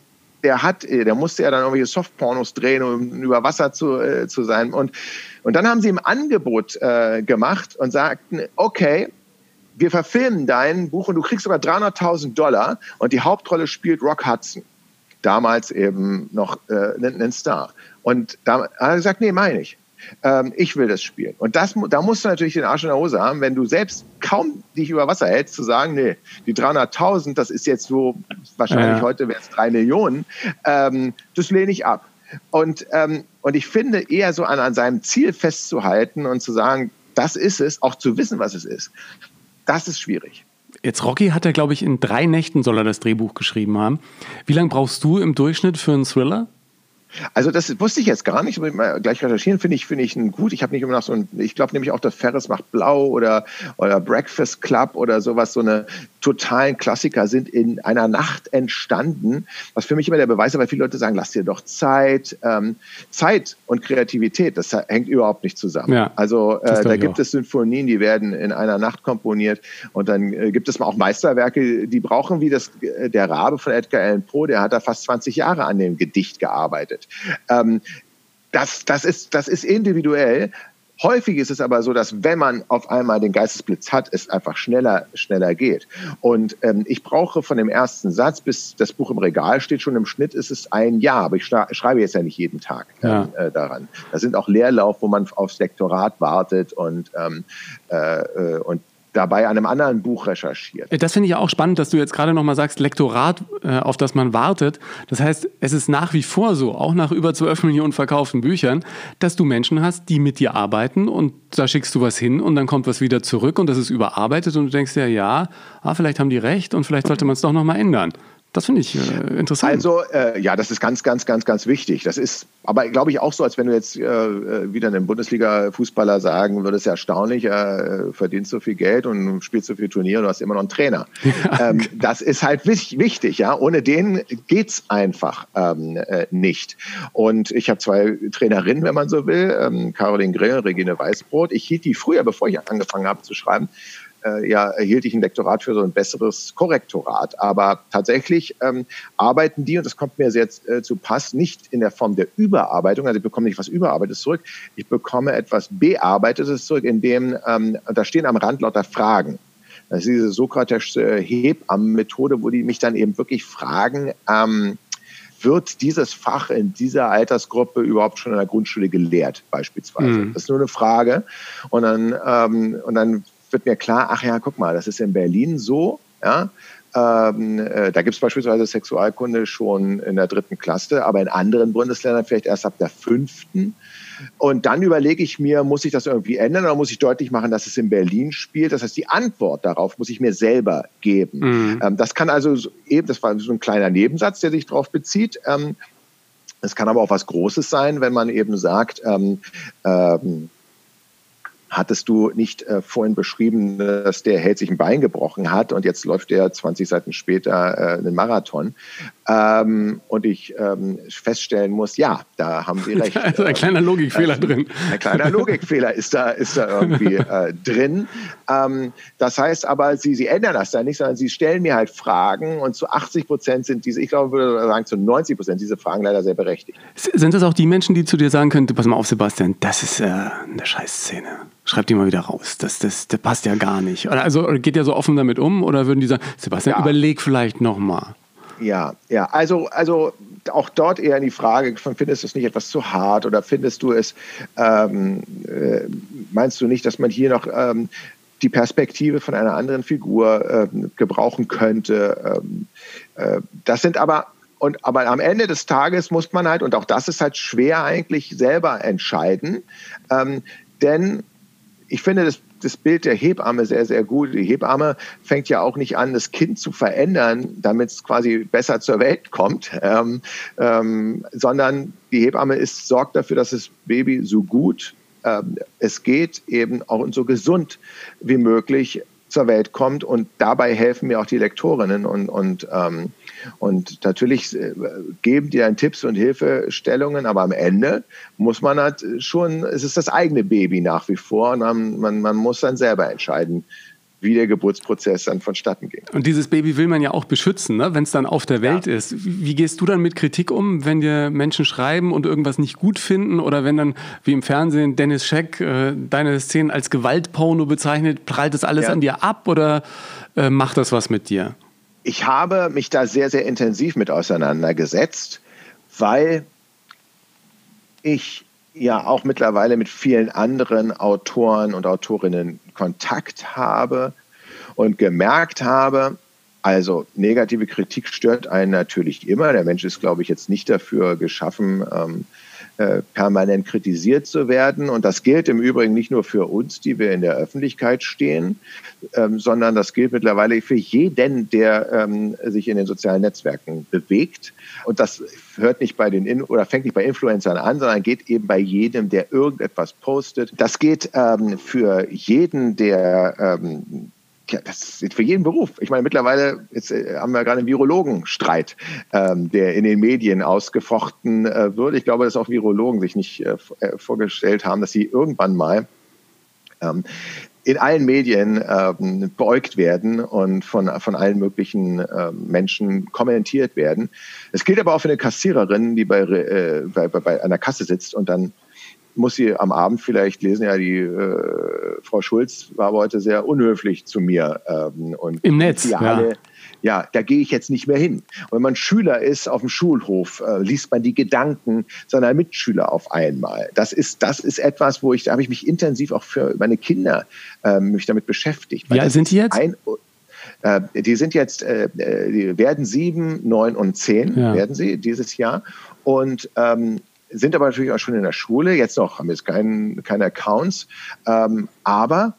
der hat, der musste ja dann irgendwelche Softpornos drehen, um über Wasser zu, äh, zu sein. Und, und dann haben sie ihm Angebot äh, gemacht und sagten, okay, wir verfilmen dein Buch und du kriegst sogar dreihunderttausend Dollar und die Hauptrolle spielt Rock Hudson. Damals eben noch äh, ein Star. Und da hat er gesagt, nee, meine ich. Ähm, ich will das spielen. Und das, da musst du natürlich den Arsch in der Hose haben, wenn du selbst kaum dich über Wasser hältst, zu sagen, nee, die dreihunderttausend, das ist jetzt so, wahrscheinlich ja. heute wäre es drei Millionen, ähm, das lehne ich ab. Und, ähm, und ich finde, eher so an, an seinem Ziel festzuhalten und zu sagen, das ist es, auch zu wissen, was es ist, das ist schwierig. Jetzt Rocky hat er, glaube ich, in drei Nächten soll er das Drehbuch geschrieben haben. Wie lange brauchst du im Durchschnitt für einen Thriller? Also das wusste ich jetzt gar nicht, aber mal gleich recherchieren, finde ich, finde ich gut. Ich habe nicht immer noch so ein, ich glaube nämlich auch, dass Ferris macht Blau oder, oder Breakfast Club oder sowas, so eine totalen Klassiker sind in einer Nacht entstanden, was für mich immer der Beweis ist, weil viele Leute sagen, lass dir doch Zeit. Ähm, Zeit und Kreativität, das hängt überhaupt nicht zusammen. Ja, also äh, da gibt auch. es Sinfonien, die werden in einer Nacht komponiert und dann äh, gibt es mal auch Meisterwerke, die brauchen, wie das äh, der Rabe von Edgar Allan Poe, der hat da fast zwanzig Jahre an dem Gedicht gearbeitet. Ähm, das, das, ist, das ist individuell. Häufig ist es aber so, dass wenn man auf einmal den Geistesblitz hat, es einfach schneller, schneller geht. Und ähm, ich brauche von dem ersten Satz, bis das Buch im Regal steht, schon im Schnitt ist es ein Jahr. Aber ich schreibe jetzt ja nicht jeden Tag ähm, ja. äh, daran. Da sind auch Leerlauf, wo man aufs Lektorat wartet und, ähm, äh, und dabei an einem anderen Buch recherchiert. Das finde ich auch spannend, dass du jetzt gerade nochmal sagst, Lektorat, äh, auf das man wartet. Das heißt, es ist nach wie vor so, auch nach über zwölf Millionen verkauften Büchern, dass du Menschen hast, die mit dir arbeiten und da schickst du was hin und dann kommt was wieder zurück und das ist überarbeitet und du denkst ja, ja, ah, vielleicht haben die recht und vielleicht sollte man es doch nochmal ändern. Das finde ich äh, interessant. Also, äh, ja, das ist ganz, ganz, ganz, ganz wichtig. Das ist aber, glaube ich, auch so, als wenn du jetzt äh, wieder einem Bundesliga-Fußballer sagen würdest, ja, erstaunlich, äh, verdienst so viel Geld und spielst so viele Turniere und du hast immer noch einen Trainer. Ja. Ähm, das ist halt wichtig, ja. Ohne den geht's einfach ähm, äh, nicht. Und ich habe zwei Trainerinnen, wenn man so will, ähm, Caroline Grill und Regine Weißbrot. Ich hielt die früher, bevor ich angefangen habe zu schreiben, Äh, ja, erhielt ich ein Lektorat für so ein besseres Korrektorat. Aber tatsächlich ähm, arbeiten die, und das kommt mir jetzt äh, zu Pass, nicht in der Form der Überarbeitung, also ich bekomme nicht was Überarbeitetes zurück, ich bekomme etwas Bearbeitetes zurück, in dem, ähm, da stehen am Rand lauter Fragen. Das ist diese Sokrates Hebammen-Methode, wo die mich dann eben wirklich fragen, ähm, wird dieses Fach in dieser Altersgruppe überhaupt schon in der Grundschule gelehrt, beispielsweise? Mhm. Das ist nur eine Frage. Und dann, ähm, und dann wird mir klar, ach ja, guck mal, das ist in Berlin so, ja, ähm, äh, da gibt es beispielsweise Sexualkunde schon in der dritten Klasse, aber in anderen Bundesländern vielleicht erst ab der fünften. Und dann überlege ich mir, muss ich das irgendwie ändern oder muss ich deutlich machen, dass es in Berlin spielt? Das heißt, die Antwort darauf muss ich mir selber geben. Mhm. Ähm, das kann also so, eben, das war so ein kleiner Nebensatz, der sich darauf bezieht. Ähm, es kann aber auch was Großes sein, wenn man eben sagt, ähm, ähm, hattest du nicht äh, vorhin beschrieben, dass der Held sich ein Bein gebrochen hat und jetzt läuft der zwanzig Seiten später äh, einen Marathon. Ähm, und ich ähm, feststellen muss, ja, da haben Sie recht. Also ein kleiner Logikfehler äh, drin. Ein kleiner Logikfehler ist da, ist da irgendwie äh, drin. Ähm, das heißt aber, Sie, Sie ändern das da nicht, sondern Sie stellen mir halt Fragen und zu achtzig Prozent sind diese, ich glaube, ich würde sagen, zu neunzig Prozent diese Fragen leider sehr berechtigt. Sind das auch die Menschen, die zu dir sagen können, pass mal auf, Sebastian, das ist äh, eine Scheißszene. Schreib die mal wieder raus. Das, das, das passt ja gar nicht. Also geht ihr so offen damit um oder würden die sagen, Sebastian, ja. überleg vielleicht nochmal? Ja, ja. Also, also auch dort eher in die Frage, findest du es nicht etwas zu hart oder findest du es, ähm, äh, meinst du nicht, dass man hier noch ähm, die Perspektive von einer anderen Figur ähm, gebrauchen könnte? Ähm, äh, das sind aber Und, aber am Ende des Tages muss man halt, und auch das ist halt schwer eigentlich selber entscheiden, ähm, denn ich finde das, das Bild der Hebamme sehr, sehr gut. Die Hebamme fängt ja auch nicht an, das Kind zu verändern, damit es quasi besser zur Welt kommt, ähm, ähm, sondern die Hebamme ist, sorgt dafür, dass das Baby so gut ähm, es geht, eben auch so gesund wie möglich zur Welt kommt. Und dabei helfen mir auch die Lektorinnen und, und, ähm, und natürlich geben die dann Tipps und Hilfestellungen, aber am Ende muss man halt schon, es ist das eigene Baby nach wie vor und man, man, man muss dann selber entscheiden, wie der Geburtsprozess dann vonstatten ging. Und dieses Baby will man ja auch beschützen, ne? Wenn es dann auf der Welt ja. ist. Wie gehst du dann mit Kritik um, wenn dir Menschen schreiben und irgendwas nicht gut finden oder wenn dann, wie im Fernsehen, Dennis Scheck äh, deine Szenen als Gewaltporno bezeichnet, prallt das alles ja. an dir ab oder äh, macht das was mit dir? Ich habe mich da sehr, sehr intensiv mit auseinandergesetzt, weil ich ja auch mittlerweile mit vielen anderen Autoren und Autorinnen Kontakt habe und gemerkt habe, also negative Kritik stört einen natürlich immer. Der Mensch ist, glaube ich, jetzt nicht dafür geschaffen, ähm, äh, permanent kritisiert zu werden. Und das gilt im Übrigen nicht nur für uns, die wir in der Öffentlichkeit stehen, ähm, sondern das gilt mittlerweile für jeden, der ähm, sich in den sozialen Netzwerken bewegt. Und das hört nicht bei den In- oder fängt nicht bei Influencern an, sondern geht eben bei jedem, der irgendetwas postet. Das geht ähm, für jeden, der ähm, Ja, das ist für jeden Beruf. Ich meine, mittlerweile jetzt, äh, haben wir gerade einen Virologenstreit, ähm, der in den Medien ausgefochten äh, wird. Ich glaube, dass auch Virologen sich nicht äh, vorgestellt haben, dass sie irgendwann mal ähm, in allen Medien ähm, beäugt werden und von, von allen möglichen äh, Menschen kommentiert werden. Es gilt aber auch für eine Kassiererin, die bei, äh, bei, bei einer Kasse sitzt und dann muss sie am Abend vielleicht lesen, ja, die äh, Frau Schulz war aber heute sehr unhöflich zu mir. Ähm, und im Netz, ja. Alle, ja, da gehe ich jetzt nicht mehr hin. Und wenn man Schüler ist auf dem Schulhof, äh, liest man die Gedanken seiner Mitschüler auf einmal. Das ist, das ist etwas, wo ich, da habe ich mich intensiv auch für meine Kinder äh, mich damit beschäftigt. Wie alt sind die jetzt? Ein, äh, die sind jetzt, äh, die werden sieben, neun und zehn, ja. werden sie dieses Jahr. Und ähm, sind aber natürlich auch schon in der Schule, jetzt noch haben wir jetzt keinen, keine Accounts, ähm, aber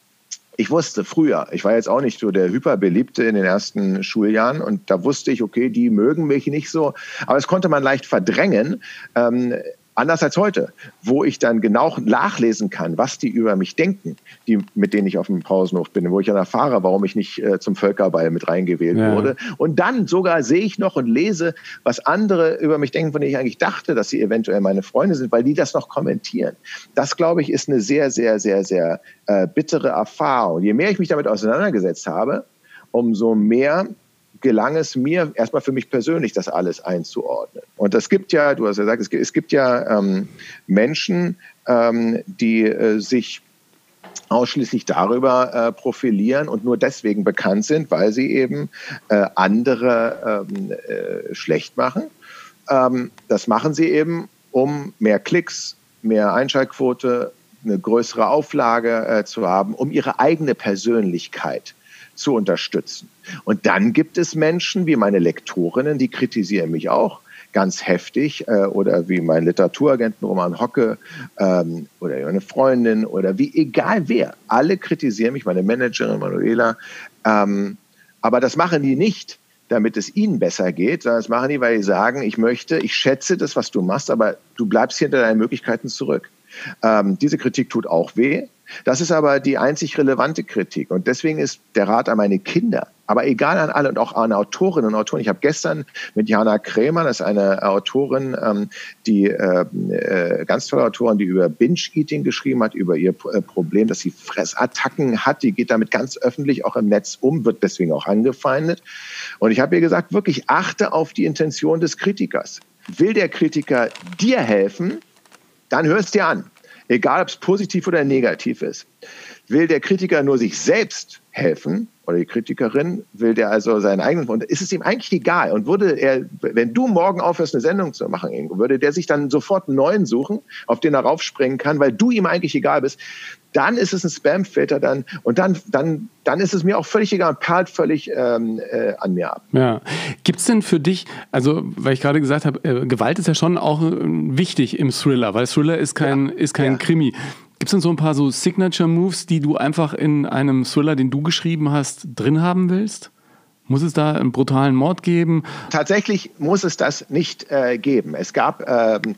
ich wusste früher, ich war jetzt auch nicht so der Hyperbeliebte in den ersten Schuljahren und da wusste ich, okay, die mögen mich nicht so, aber das konnte man leicht verdrängen, ähm, anders als heute, wo ich dann genau nachlesen kann, was die über mich denken, die, mit denen ich auf dem Pausenhof bin, wo ich dann erfahre, warum ich nicht äh, zum Völkerball mit reingewählt ja. wurde. Und dann sogar sehe ich noch und lese, was andere über mich denken, von denen ich eigentlich dachte, dass sie eventuell meine Freunde sind, weil die das noch kommentieren. Das, glaube ich, ist eine sehr, sehr, sehr, sehr äh, bittere Erfahrung. Je mehr ich mich damit auseinandergesetzt habe, umso mehr gelang es mir, erstmal für mich persönlich, das alles einzuordnen. Und es gibt ja, du hast ja gesagt, es gibt, es gibt ja ähm, Menschen, ähm, die äh, sich ausschließlich darüber äh, profilieren und nur deswegen bekannt sind, weil sie eben äh, andere ähm, äh, schlecht machen. Ähm, das machen sie eben, um mehr Klicks, mehr Einschaltquote, eine größere Auflage äh, zu haben, um ihre eigene Persönlichkeit zu unterstützen. Und dann gibt es Menschen wie meine Lektorinnen, die kritisieren mich auch ganz heftig, äh, oder wie mein Literaturagenten Roman Hocke ähm, oder meine Freundin oder wie egal wer. Alle kritisieren mich, meine Managerin Manuela. Ähm, aber das machen die nicht, damit es ihnen besser geht, sondern das machen die, weil sie sagen, ich möchte, ich schätze das, was du machst, aber du bleibst hinter deinen Möglichkeiten zurück. Ähm, diese Kritik tut auch weh. Das ist aber die einzig relevante Kritik. Und deswegen ist der Rat an meine Kinder, aber egal an alle und auch an Autorinnen und Autoren. Ich habe gestern mit Jana Krämer, das ist eine Autorin, ähm, die äh, äh, ganz tolle Autorin, die über Binge-Eating geschrieben hat, über ihr äh, Problem, dass sie Fressattacken hat. Die geht damit ganz öffentlich auch im Netz um, wird deswegen auch angefeindet. Und ich habe ihr gesagt, wirklich achte auf die Intention des Kritikers. Will der Kritiker dir helfen, dann hör es dir an. Egal, ob es positiv oder negativ ist. Will der Kritiker nur sich selbst helfen oder die Kritikerin, will der also seinen eigenen, und ist es ihm eigentlich egal. Und würde er, wenn du morgen aufhörst, eine Sendung zu machen, Ingo, würde der sich dann sofort einen neuen suchen, auf den er raufspringen kann, weil du ihm eigentlich egal bist. Dann ist es ein Spamfilter dann und dann, dann, dann ist es mir auch völlig egal und perlt völlig ähm, äh, an mir ab. Ja. Gibt es denn für dich, also weil ich gerade gesagt habe, äh, Gewalt ist ja schon auch äh, wichtig im Thriller, weil Thriller ist kein, ja. ist kein ja. Krimi. Gibt es denn so ein paar so Signature-Moves, die du einfach in einem Thriller, den du geschrieben hast, drin haben willst? Muss es da einen brutalen Mord geben? Tatsächlich muss es das nicht äh, geben. Es gab ähm,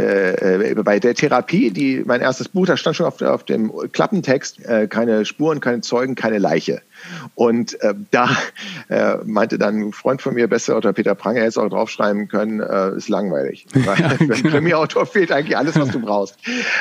äh, bei der Therapie, die mein erstes Buch, da stand schon auf, auf dem Klappentext, äh, keine Spuren, keine Zeugen, keine Leiche. Und äh, da äh, meinte dann ein Freund von mir, Bestsellerautor Peter Pranger, hätte es auch draufschreiben können, äh, ist langweilig. Weil ja, für einen Krimi-Autor fehlt eigentlich alles, was du brauchst.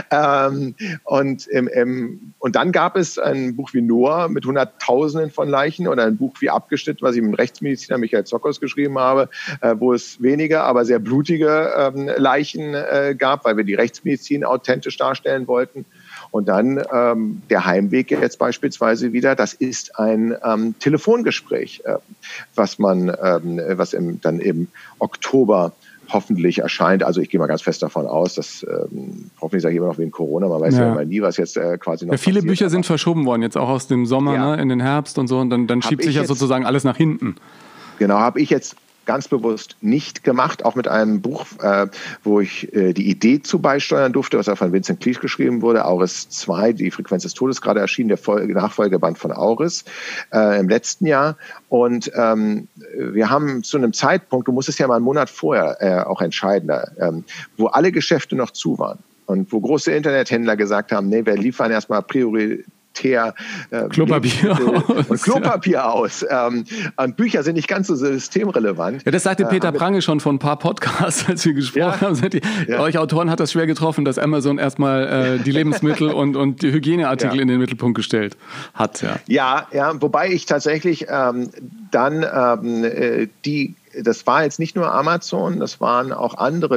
Ähm, und, im, im, und dann gab es ein Buch wie Noah mit Hunderttausenden von Leichen oder ein Buch wie Abgeschnitten, was ich mit dem Rechtsmediziner Michael Zockers geschrieben habe, äh, wo es weniger, aber sehr blutige ähm, Leichen äh, gab, weil wir die Rechtsmedizin authentisch darstellen wollten. Und dann ähm, der Heimweg jetzt beispielsweise wieder, das ist ein ähm, Telefongespräch, äh, was man, ähm, was im, dann im Oktober hoffentlich erscheint. Also ich gehe mal ganz fest davon aus, dass ähm, hoffentlich sage ich immer noch wegen Corona, man weiß ja, ja immer nie, was jetzt äh, quasi noch ja, viele passiert, Bücher sind verschoben worden, jetzt auch aus dem Sommer ja. ne, in den Herbst und so. Und dann, dann schiebt sich ja jetzt sozusagen alles nach hinten. Genau, habe ich jetzt ganz bewusst nicht gemacht, auch mit einem Buch, äh, wo ich äh, die Idee zu beisteuern durfte, was auch von Vincent Cleage geschrieben wurde, Auris zwei, die Frequenz des Todes, gerade erschienen, der Folge, Nachfolgeband von Auris äh, im letzten Jahr. Und ähm, wir haben zu einem Zeitpunkt, du musst es ja mal einen Monat vorher äh, auch entscheiden, ähm, wo alle Geschäfte noch zu waren und wo große Internethändler gesagt haben, nee, wir liefern erstmal Priorität Teer, äh, Klopapier aus, und Klopapier ja. aus. Ähm, und Bücher sind nicht ganz so systemrelevant. Ja, das sagte Peter äh, Prange schon vor ein paar Podcasts, als wir gesprochen ja. haben. Die, ja. Euch Autoren hat das schwer getroffen, dass Amazon erstmal äh, die Lebensmittel und, und die Hygieneartikel ja. in den Mittelpunkt gestellt hat. Ja, ja, ja, wobei ich tatsächlich ähm, dann ähm, äh, die das war jetzt nicht nur Amazon, das waren auch andere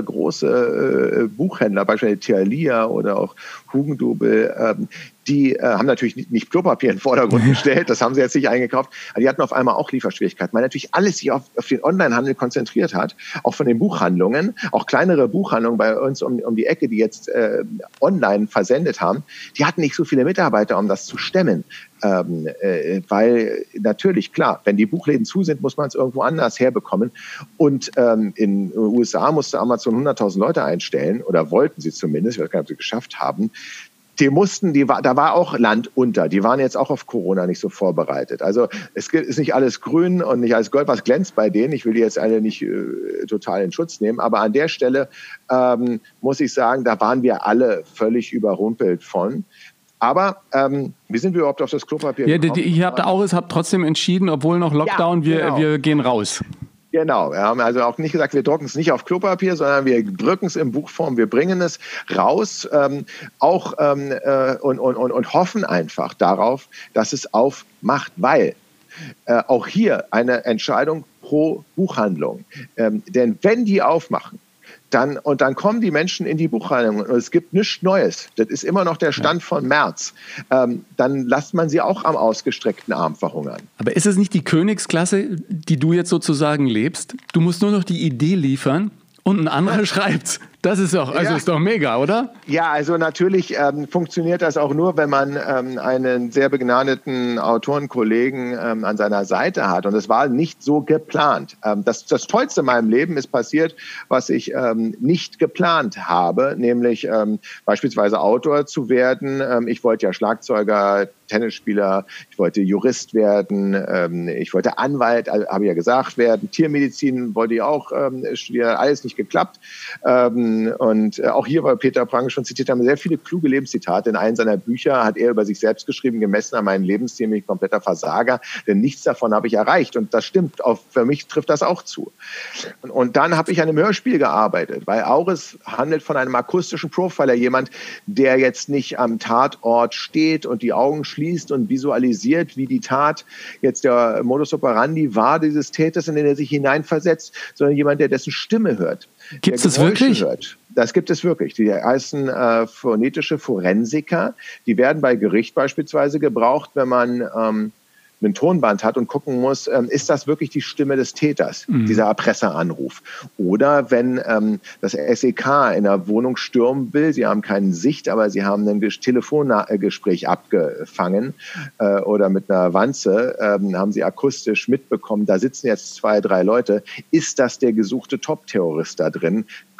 große äh, Buchhändler, beispielsweise Thalia oder auch Hugendubel, ähm, die äh, haben natürlich nicht, nicht Klopapier in den Vordergrund gestellt, das haben sie jetzt nicht eingekauft, aber die hatten auf einmal auch Lieferschwierigkeiten, weil natürlich alles sich auf, auf den Onlinehandel konzentriert hat, auch von den Buchhandlungen, auch kleinere Buchhandlungen bei uns um, um die Ecke, die jetzt äh, online versendet haben, die hatten nicht so viele Mitarbeiter, um das zu stemmen. Ähm, äh, weil natürlich, klar, wenn die Buchläden zu sind, muss man es irgendwo anders herbekommen. Und ähm, in den U S A musste Amazon hunderttausend Leute einstellen, oder wollten sie zumindest, ich weiß gar nicht, ob sie es geschafft haben. Die mussten, die war, da war auch Land unter. Die waren jetzt auch auf Corona nicht so vorbereitet. Also es ist nicht alles grün und nicht alles Gold, was glänzt bei denen. Ich will die jetzt alle nicht äh, total in Schutz nehmen. Aber an der Stelle ähm, muss ich sagen, da waren wir alle völlig überrumpelt von. Aber ähm, wie sind wir überhaupt auf das Klopapier ja, gekommen? Die, ihr habt auch, es habt trotzdem entschieden, obwohl noch Lockdown, ja, genau. wir, wir gehen raus. Genau, wir haben also auch nicht gesagt, wir drucken es nicht auf Klopapier, sondern wir drücken es in Buchform, wir bringen es raus, ähm, auch ähm, äh, und, und, und, und hoffen einfach darauf, dass es aufmacht, weil äh, auch hier eine Entscheidung pro Buchhandlung. Ähm, denn wenn die aufmachen, Dann, und dann kommen die Menschen in die Buchhandlung und es gibt nichts Neues. Das ist immer noch der Stand von März. Ähm, dann lässt man sie auch am ausgestreckten Arm verhungern. Aber ist es nicht die Königsklasse, die du jetzt sozusagen lebst? Du musst nur noch die Idee liefern und ein anderer schreibt's. Das ist doch, also ja. ist doch mega, oder? Ja, also natürlich ähm, funktioniert das auch nur, wenn man ähm, einen sehr begnadeten Autorenkollegen ähm, an seiner Seite hat. Und es war nicht so geplant. Ähm, das, das Tollste in meinem Leben ist passiert, was ich ähm, nicht geplant habe, nämlich ähm, beispielsweise Autor zu werden. Ähm, ich wollte ja Schlagzeuger, Tennisspieler, ich wollte Jurist werden, ähm, ich wollte Anwalt, also, habe ich ja gesagt, werden. Tiermedizin wollte ich auch ähm, studieren, alles nicht geklappt. Ähm, Und auch hier war Peter Prange schon zitiert, haben sehr viele kluge Lebenszitate. In einem seiner Bücher hat er über sich selbst geschrieben, gemessen an meinem Lebensstil bin ich kompletter Versager, denn nichts davon habe ich erreicht. Und das stimmt, auch für mich trifft das auch zu. Und, und dann habe ich an einem Hörspiel gearbeitet, weil Auris handelt von einem akustischen Profiler, jemand, der jetzt nicht am Tatort steht und die Augen schließt und visualisiert, wie die Tat jetzt der Modus operandi war dieses Täters, in den er sich hineinversetzt, sondern jemand, der dessen Stimme hört. Gibt es das wirklich? Hört. Das gibt es wirklich. Die heißen äh, phonetische Forensiker. Die werden bei Gericht beispielsweise gebraucht, wenn man ähm, ein Tonband hat und gucken muss, ähm, ist das wirklich die Stimme des Täters, mhm. dieser Erpresseranruf? Oder wenn ähm, das S E K in der Wohnung stürmen will, sie haben keine Sicht, aber sie haben ein Telefongespräch abgefangen äh, oder mit einer Wanze, ähm, haben sie akustisch mitbekommen, da sitzen jetzt zwei, drei Leute. Ist das der gesuchte Top-Terrorist da drin?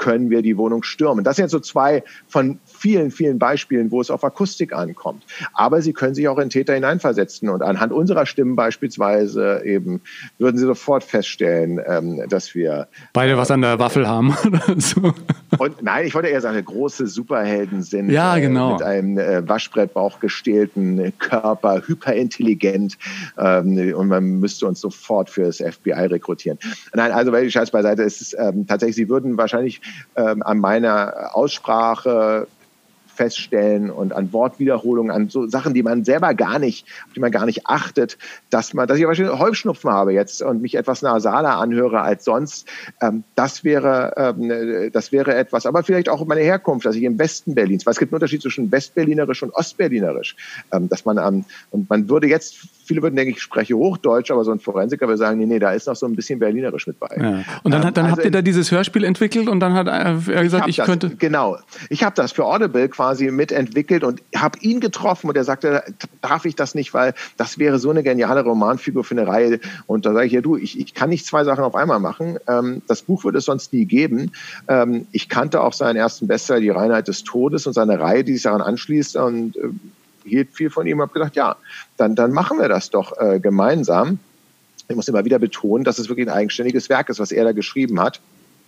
können wir die Wohnung stürmen. Das sind jetzt so zwei von vielen, vielen Beispielen, wo es auf Akustik ankommt. Aber Sie können sich auch in Täter hineinversetzen und anhand unserer Stimmen beispielsweise eben würden Sie sofort feststellen, ähm, dass wir beide was an der Waffel haben. So. Und nein, ich wollte eher sagen, große Superhelden sind ja, genau. äh, mit einem äh, Waschbrettbauch gestählten Körper, hyperintelligent ähm, und man müsste uns sofort für das F B I rekrutieren. Nein, also weil die Scheiß beiseite, es ist ähm, tatsächlich, Sie würden wahrscheinlich ähm, an meiner Aussprache feststellen und an Wortwiederholungen, an so Sachen, die man selber gar nicht, auf die man gar nicht achtet, dass man, dass ich beispielsweise Heuschnupfen habe jetzt und mich etwas nasaler anhöre als sonst, ähm, das wäre, ähm, das wäre etwas, aber vielleicht auch meine Herkunft, dass ich im Westen Berlins, weil es gibt einen Unterschied zwischen Westberlinerisch und Ostberlinerisch, ähm, dass man, ähm, und man würde jetzt, viele würden denken, ich spreche Hochdeutsch, aber so ein Forensiker würde sagen, nee, nee, da ist noch so ein bisschen Berlinerisch mit bei. Ja. Und dann, hat, dann ähm, also habt ihr da dieses Hörspiel entwickelt und dann hat er gesagt, ich, ich das, könnte... Genau, ich habe das für Audible quasi mitentwickelt und habe ihn getroffen und er sagte, darf ich das nicht, weil das wäre so eine geniale Romanfigur für eine Reihe. Und da sage ich, ja du, ich, ich kann nicht zwei Sachen auf einmal machen. Ähm, das Buch würde es sonst nie geben. Ähm, ich kannte auch seinen ersten Bestseller, Die Reinheit des Todes und seine Reihe, die sich daran anschließt und äh, hielt viel von ihm und habe gesagt, ja, dann, dann machen wir das doch äh, gemeinsam. Ich muss immer wieder betonen, dass es wirklich ein eigenständiges Werk ist, was er da geschrieben hat.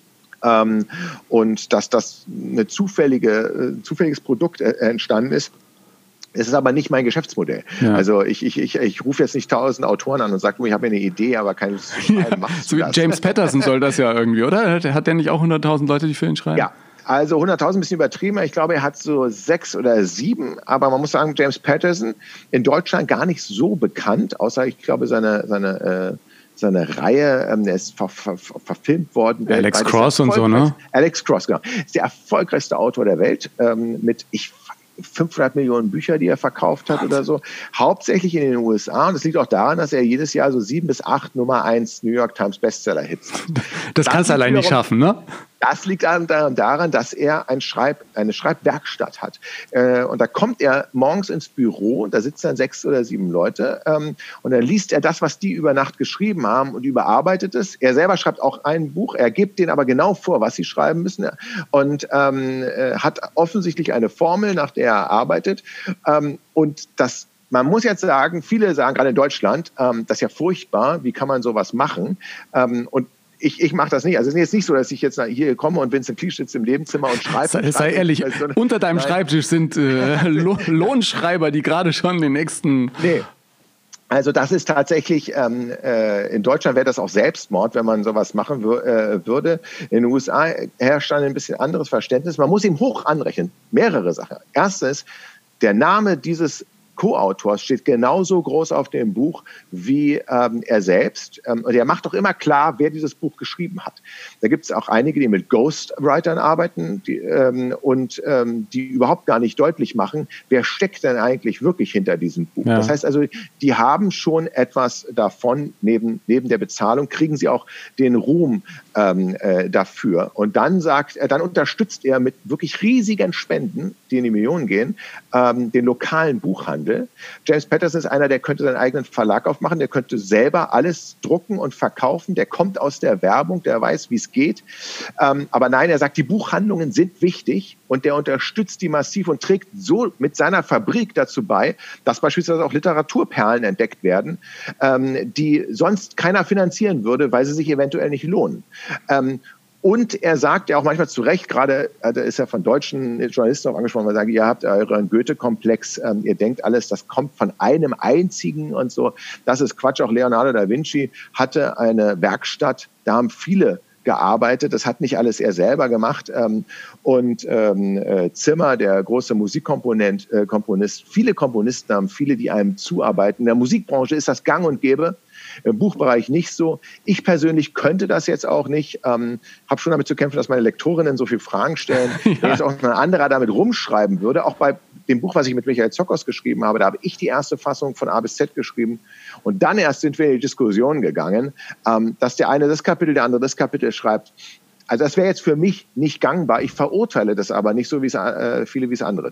Ähm, und dass das eine zufällige, äh, zufälliges Produkt äh, entstanden ist. Es ist aber nicht mein Geschäftsmodell. Ja. Also ich, ich, ich, ich rufe jetzt nicht tausend Autoren an und sage, ich habe eine Idee, aber keine Lust zu schreiben. Ja, so wie James Patterson soll das ja irgendwie, oder? Hat der nicht auch hunderttausend Leute, die für ihn schreiben? Ja. Also hunderttausend ein bisschen übertrieben. Ich glaube, er hat so sechs oder sieben. Aber man muss sagen, James Patterson in Deutschland gar nicht so bekannt, außer ich glaube, seine, seine äh, seine Reihe, ähm, der ist ver, ver, verfilmt worden. Alex Cross und so, ne? Alex Cross, genau. Ist der erfolgreichste Autor der Welt ähm, mit ich, fünfhundert Millionen Bücher, die er verkauft hat oder so. Hauptsächlich in den U S A. Und das liegt auch daran, dass er jedes Jahr so sieben bis acht Nummer eins New York Times Bestseller-Hits hat. Das, das kannst du allein nicht schaffen, ne? Das liegt daran, dass er ein Schreib, eine Schreibwerkstatt hat. Und da kommt er morgens ins Büro, und da sitzen dann sechs oder sieben Leute, und dann liest er das, was die über Nacht geschrieben haben und überarbeitet es. Er selber schreibt auch ein Buch, er gibt denen aber genau vor, was sie schreiben müssen, und ähm, hat offensichtlich eine Formel, nach der er arbeitet. Und das Man muss jetzt sagen, viele sagen, gerade in Deutschland, ähm, das ist ja furchtbar, wie kann man sowas machen? Ähm, und Ich, ich mache das nicht. Also es ist jetzt nicht so, dass ich jetzt hier komme und Vincent Cleage sitzt im Nebenzimmer und schreibt. Sei, sei ehrlich, so eine, unter deinem nein. Schreibtisch sind äh, Lohnschreiber, die gerade schon den nächsten... Nee. Also das ist tatsächlich, ähm, äh, in Deutschland wäre das auch Selbstmord, wenn man sowas machen wür- äh, würde. In den U S A herrscht dann ein bisschen anderes Verständnis. Man muss ihm hoch anrechnen. Mehrere Sachen. Erstens, der Name dieses Co-Autors steht genauso groß auf dem Buch wie ähm, er selbst. Ähm, und er macht doch immer klar, wer dieses Buch geschrieben hat. Da gibt es auch einige, die mit Ghostwritern arbeiten die, ähm, und ähm, die überhaupt gar nicht deutlich machen, wer steckt denn eigentlich wirklich hinter diesem Buch. Ja. Das heißt also, die haben schon etwas davon, neben, neben der Bezahlung kriegen sie auch den Ruhm ähm, äh, dafür. Und dann sagt er, dann unterstützt er mit wirklich riesigen Spenden, die in die Millionen gehen, ähm, den lokalen Buchhandel. James Patterson ist einer, der könnte seinen eigenen Verlag aufmachen, der könnte selber alles drucken und verkaufen, der kommt aus der Werbung, der weiß, wie es geht. Ähm, aber nein, er sagt, die Buchhandlungen sind wichtig und der unterstützt die massiv und trägt so mit seiner Fabrik dazu bei, dass beispielsweise auch Literaturperlen entdeckt werden, ähm, die sonst keiner finanzieren würde, weil sie sich eventuell nicht lohnen. Ähm, Und er sagt ja auch manchmal zu Recht, gerade da ist er von deutschen Journalisten auch angesprochen, weil er sagt, ihr habt euren Goethe-Komplex, ähm, ihr denkt alles, das kommt von einem einzigen und so. Das ist Quatsch. Auch Leonardo da Vinci hatte eine Werkstatt, da haben viele gearbeitet. Das hat nicht alles er selber gemacht. Ähm, und ähm, Zimmer, der große Musikkomponist, äh, Komponist, viele Komponisten haben, viele, die einem zuarbeiten. In der Musikbranche ist das gang und gäbe. Im Buchbereich nicht so. Ich persönlich könnte das jetzt auch nicht. Ähm, habe schon damit zu kämpfen, dass meine Lektorinnen so viele Fragen stellen. Ja. Wenn jetzt auch ein anderer damit rumschreiben würde, auch bei dem Buch, was ich mit Michael Zockers geschrieben habe, da habe ich die erste Fassung von A bis Z geschrieben. Und dann erst sind wir in die Diskussion gegangen, ähm, dass der eine das Kapitel, der andere das Kapitel schreibt. Also das wäre jetzt für mich nicht gangbar. Ich verurteile das aber nicht so, wie es äh, viele wie es andere tun.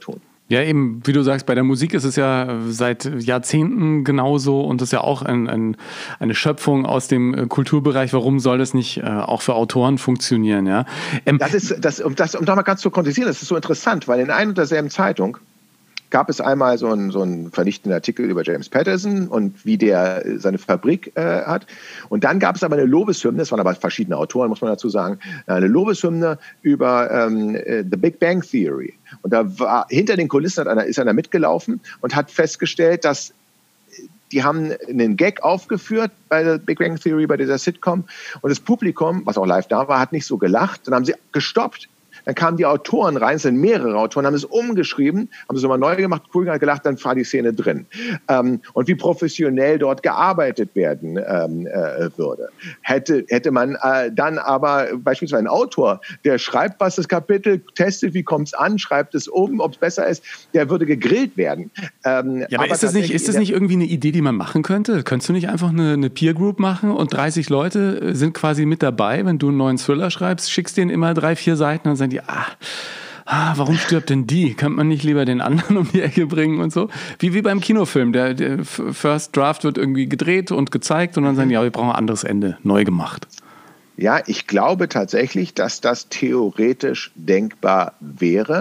Ja, eben, wie du sagst, bei der Musik ist es ja seit Jahrzehnten genauso und das ist ja auch ein, ein, eine Schöpfung aus dem Kulturbereich. Warum soll das nicht äh, auch für Autoren funktionieren? Ja? Ähm, das ist, das, um das um da mal ganz zu konkretisieren, das ist so interessant, weil in einer und derselben Zeitung gab es einmal so einen, so einen vernichtenden Artikel über James Patterson und wie der seine Fabrik äh, hat. Und dann gab es aber eine Lobeshymne, das waren aber verschiedene Autoren, muss man dazu sagen, eine Lobeshymne über ähm, The Big Bang Theory. Und da war hinter den Kulissen hat einer, ist einer mitgelaufen und hat festgestellt, dass die haben einen Gag aufgeführt bei der Big Bang Theory, bei dieser Sitcom. Und das Publikum, was auch live da war, hat nicht so gelacht. Dann haben sie gestoppt. Dann kamen die Autoren rein, es sind mehrere Autoren, haben es umgeschrieben, haben es nochmal neu gemacht, cool hat gelacht, dann war die Szene drin. Ähm, und wie professionell dort gearbeitet werden ähm, äh, würde. Hätte, hätte man äh, dann aber beispielsweise einen Autor, der schreibt, was das Kapitel, testet, wie kommt es an, schreibt es um, ob es besser ist, der würde gegrillt werden. Ähm, ja, aber, aber ist das nicht, ist das nicht irgendwie eine Idee, die man machen könnte? Könntest du nicht einfach eine, eine Peer Group machen und dreißig Leute sind quasi mit dabei, wenn du einen neuen Thriller schreibst, schickst denen immer drei, vier Seiten und dann sagen die, Ah, ah, warum stirbt denn die? Könnte man nicht lieber den anderen um die Ecke bringen und so? Wie, wie beim Kinofilm. Der, der First Draft wird irgendwie gedreht und gezeigt und dann sagen die, ja, wir brauchen ein anderes Ende, neu gemacht. Ja, ich glaube tatsächlich, dass das theoretisch denkbar wäre.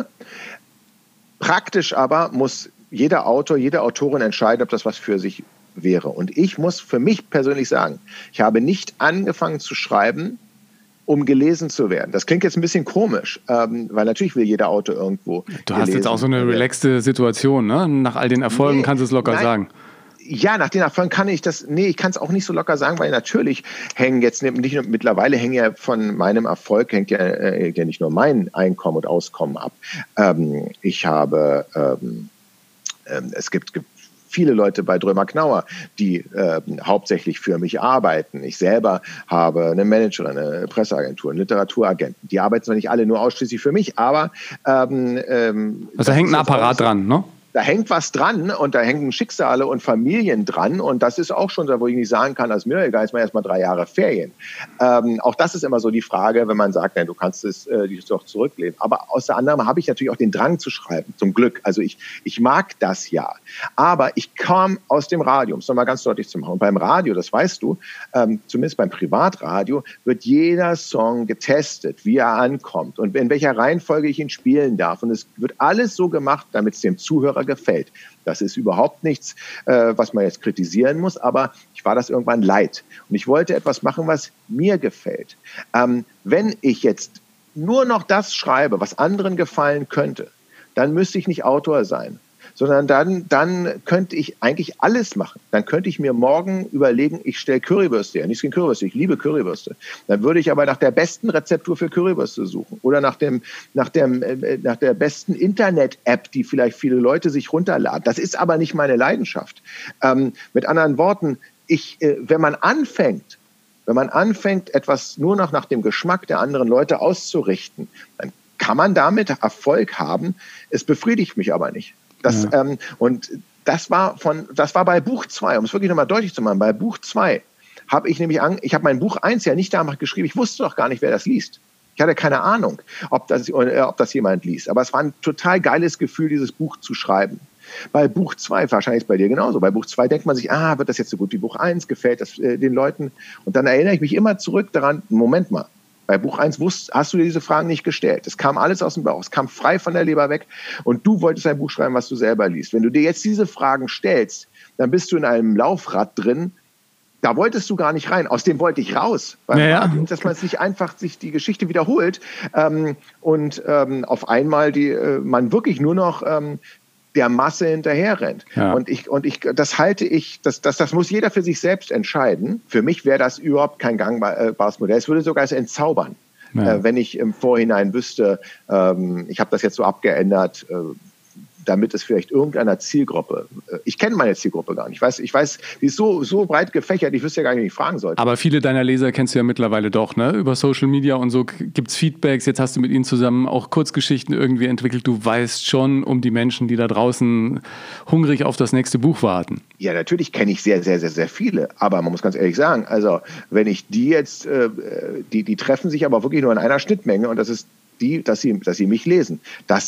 Praktisch aber muss jeder Autor, jede Autorin entscheiden, ob das was für sich wäre. Und ich muss für mich persönlich sagen, ich habe nicht angefangen zu schreiben, um gelesen zu werden. Das klingt jetzt ein bisschen komisch, ähm, weil natürlich will jeder Autor irgendwo Du hast jetzt auch so eine relaxte Situation, ne? Nach all den Erfolgen nee, kannst du es locker nein. sagen. Ja, nach den Erfolgen kann ich das, nee, ich kann es auch nicht so locker sagen, weil natürlich hängen jetzt nicht nur, mittlerweile hängen ja von meinem Erfolg, hängt ja, äh, ja nicht nur mein Einkommen und Auskommen ab. Ähm, ich habe, ähm, äh, es gibt, gibt viele Leute bei Drömer Knauer, die äh, hauptsächlich für mich arbeiten. Ich selber habe eine Managerin, eine Presseagentur, einen Literaturagenten. Die arbeiten zwar nicht alle nur ausschließlich für mich, aber ähm, ähm, also da hängt ein Apparat dran, ne? Da hängt was dran und da hängen Schicksale und Familien dran und das ist auch schon so, wo ich nicht sagen kann, als mir egal, ist mal erstmal drei Jahre Ferien. Ähm, auch das ist immer so die Frage, wenn man sagt, nein, du kannst es äh, doch zurücklehnen. Aber außer anderem habe ich natürlich auch den Drang zu schreiben, zum Glück. Also ich, ich mag das ja. Aber ich kam aus dem Radio, um es nochmal ganz deutlich zu machen. Und beim Radio, das weißt du, ähm, zumindest beim Privatradio, wird jeder Song getestet, wie er ankommt und in welcher Reihenfolge ich ihn spielen darf. Und es wird alles so gemacht, damit es dem Zuhörer gefällt. Das ist überhaupt nichts, äh, was man jetzt kritisieren muss, aber ich war das irgendwann leid. Und ich wollte etwas machen, was mir gefällt. Ähm, wenn ich jetzt nur noch das schreibe, was anderen gefallen könnte, dann müsste ich nicht Autor sein, sondern dann, dann könnte ich eigentlich alles machen. Dann könnte ich mir morgen überlegen, ich stelle Currywürste her. Nichts gegen Currywürste, ich liebe Currywürste. Dann würde ich aber nach der besten Rezeptur für Currywürste suchen oder nach dem, nach dem, äh, nach der besten Internet-App, die vielleicht viele Leute sich runterladen. Das ist aber nicht meine Leidenschaft. Ähm, mit anderen Worten, ich, äh, wenn man anfängt, wenn man anfängt, etwas nur noch nach dem Geschmack der anderen Leute auszurichten, dann kann man damit Erfolg haben. Es befriedigt mich aber nicht. Das, ja. ähm, und das war von, das war bei Buch zwei, um es wirklich nochmal deutlich zu machen, bei Buch zwei habe ich nämlich, an, ich habe mein Buch eins ja nicht damals geschrieben, ich wusste doch gar nicht, wer das liest. Ich hatte keine Ahnung, ob das, äh, ob das jemand liest, aber es war ein total geiles Gefühl, dieses Buch zu schreiben. Bei Buch zwei, wahrscheinlich ist es bei dir genauso, bei Buch zwei denkt man sich, ah, wird das jetzt so gut wie Buch eins, gefällt das äh, den Leuten? Und dann erinnere ich mich immer zurück daran, Moment mal, bei Buch eins wusst, hast du dir diese Fragen nicht gestellt. Es kam alles aus dem Bauch, es kam frei von der Leber weg und du wolltest ein Buch schreiben, was du selber liest. Wenn du dir jetzt diese Fragen stellst, dann bist du in einem Laufrad drin, da wolltest du gar nicht rein, aus dem wollte ich raus. Beim ja, Radio, dass man es nicht einfach sich die Geschichte wiederholt ähm, und ähm, auf einmal die, äh, man wirklich nur noch ähm, der Masse hinterher rennt. Ja. Und ich, und ich, das halte ich, das, das, das muss jeder für sich selbst entscheiden. Für mich wäre das überhaupt kein gangbares Modell. Es würde sogar es entzaubern, ja. äh, wenn ich im Vorhinein wüsste, ähm, ich habe das jetzt so abgeändert, äh, damit es vielleicht irgendeiner Zielgruppe, ich kenne meine Zielgruppe gar nicht, ich weiß, ich weiß, die ist so, so breit gefächert, ich wüsste ja gar nicht, wie ich fragen sollte. Aber viele deiner Leser kennst du ja mittlerweile doch, ne? Über Social Media und so gibt es Feedbacks, jetzt hast du mit ihnen zusammen auch Kurzgeschichten irgendwie entwickelt, du weißt schon um die Menschen, die da draußen hungrig auf das nächste Buch warten. Ja, natürlich kenne ich sehr, sehr, sehr, sehr viele, aber man muss ganz ehrlich sagen, also wenn ich die jetzt, äh, die, die treffen sich aber wirklich nur in einer Schnittmenge und das ist die, dass sie, dass sie mich lesen. Das sind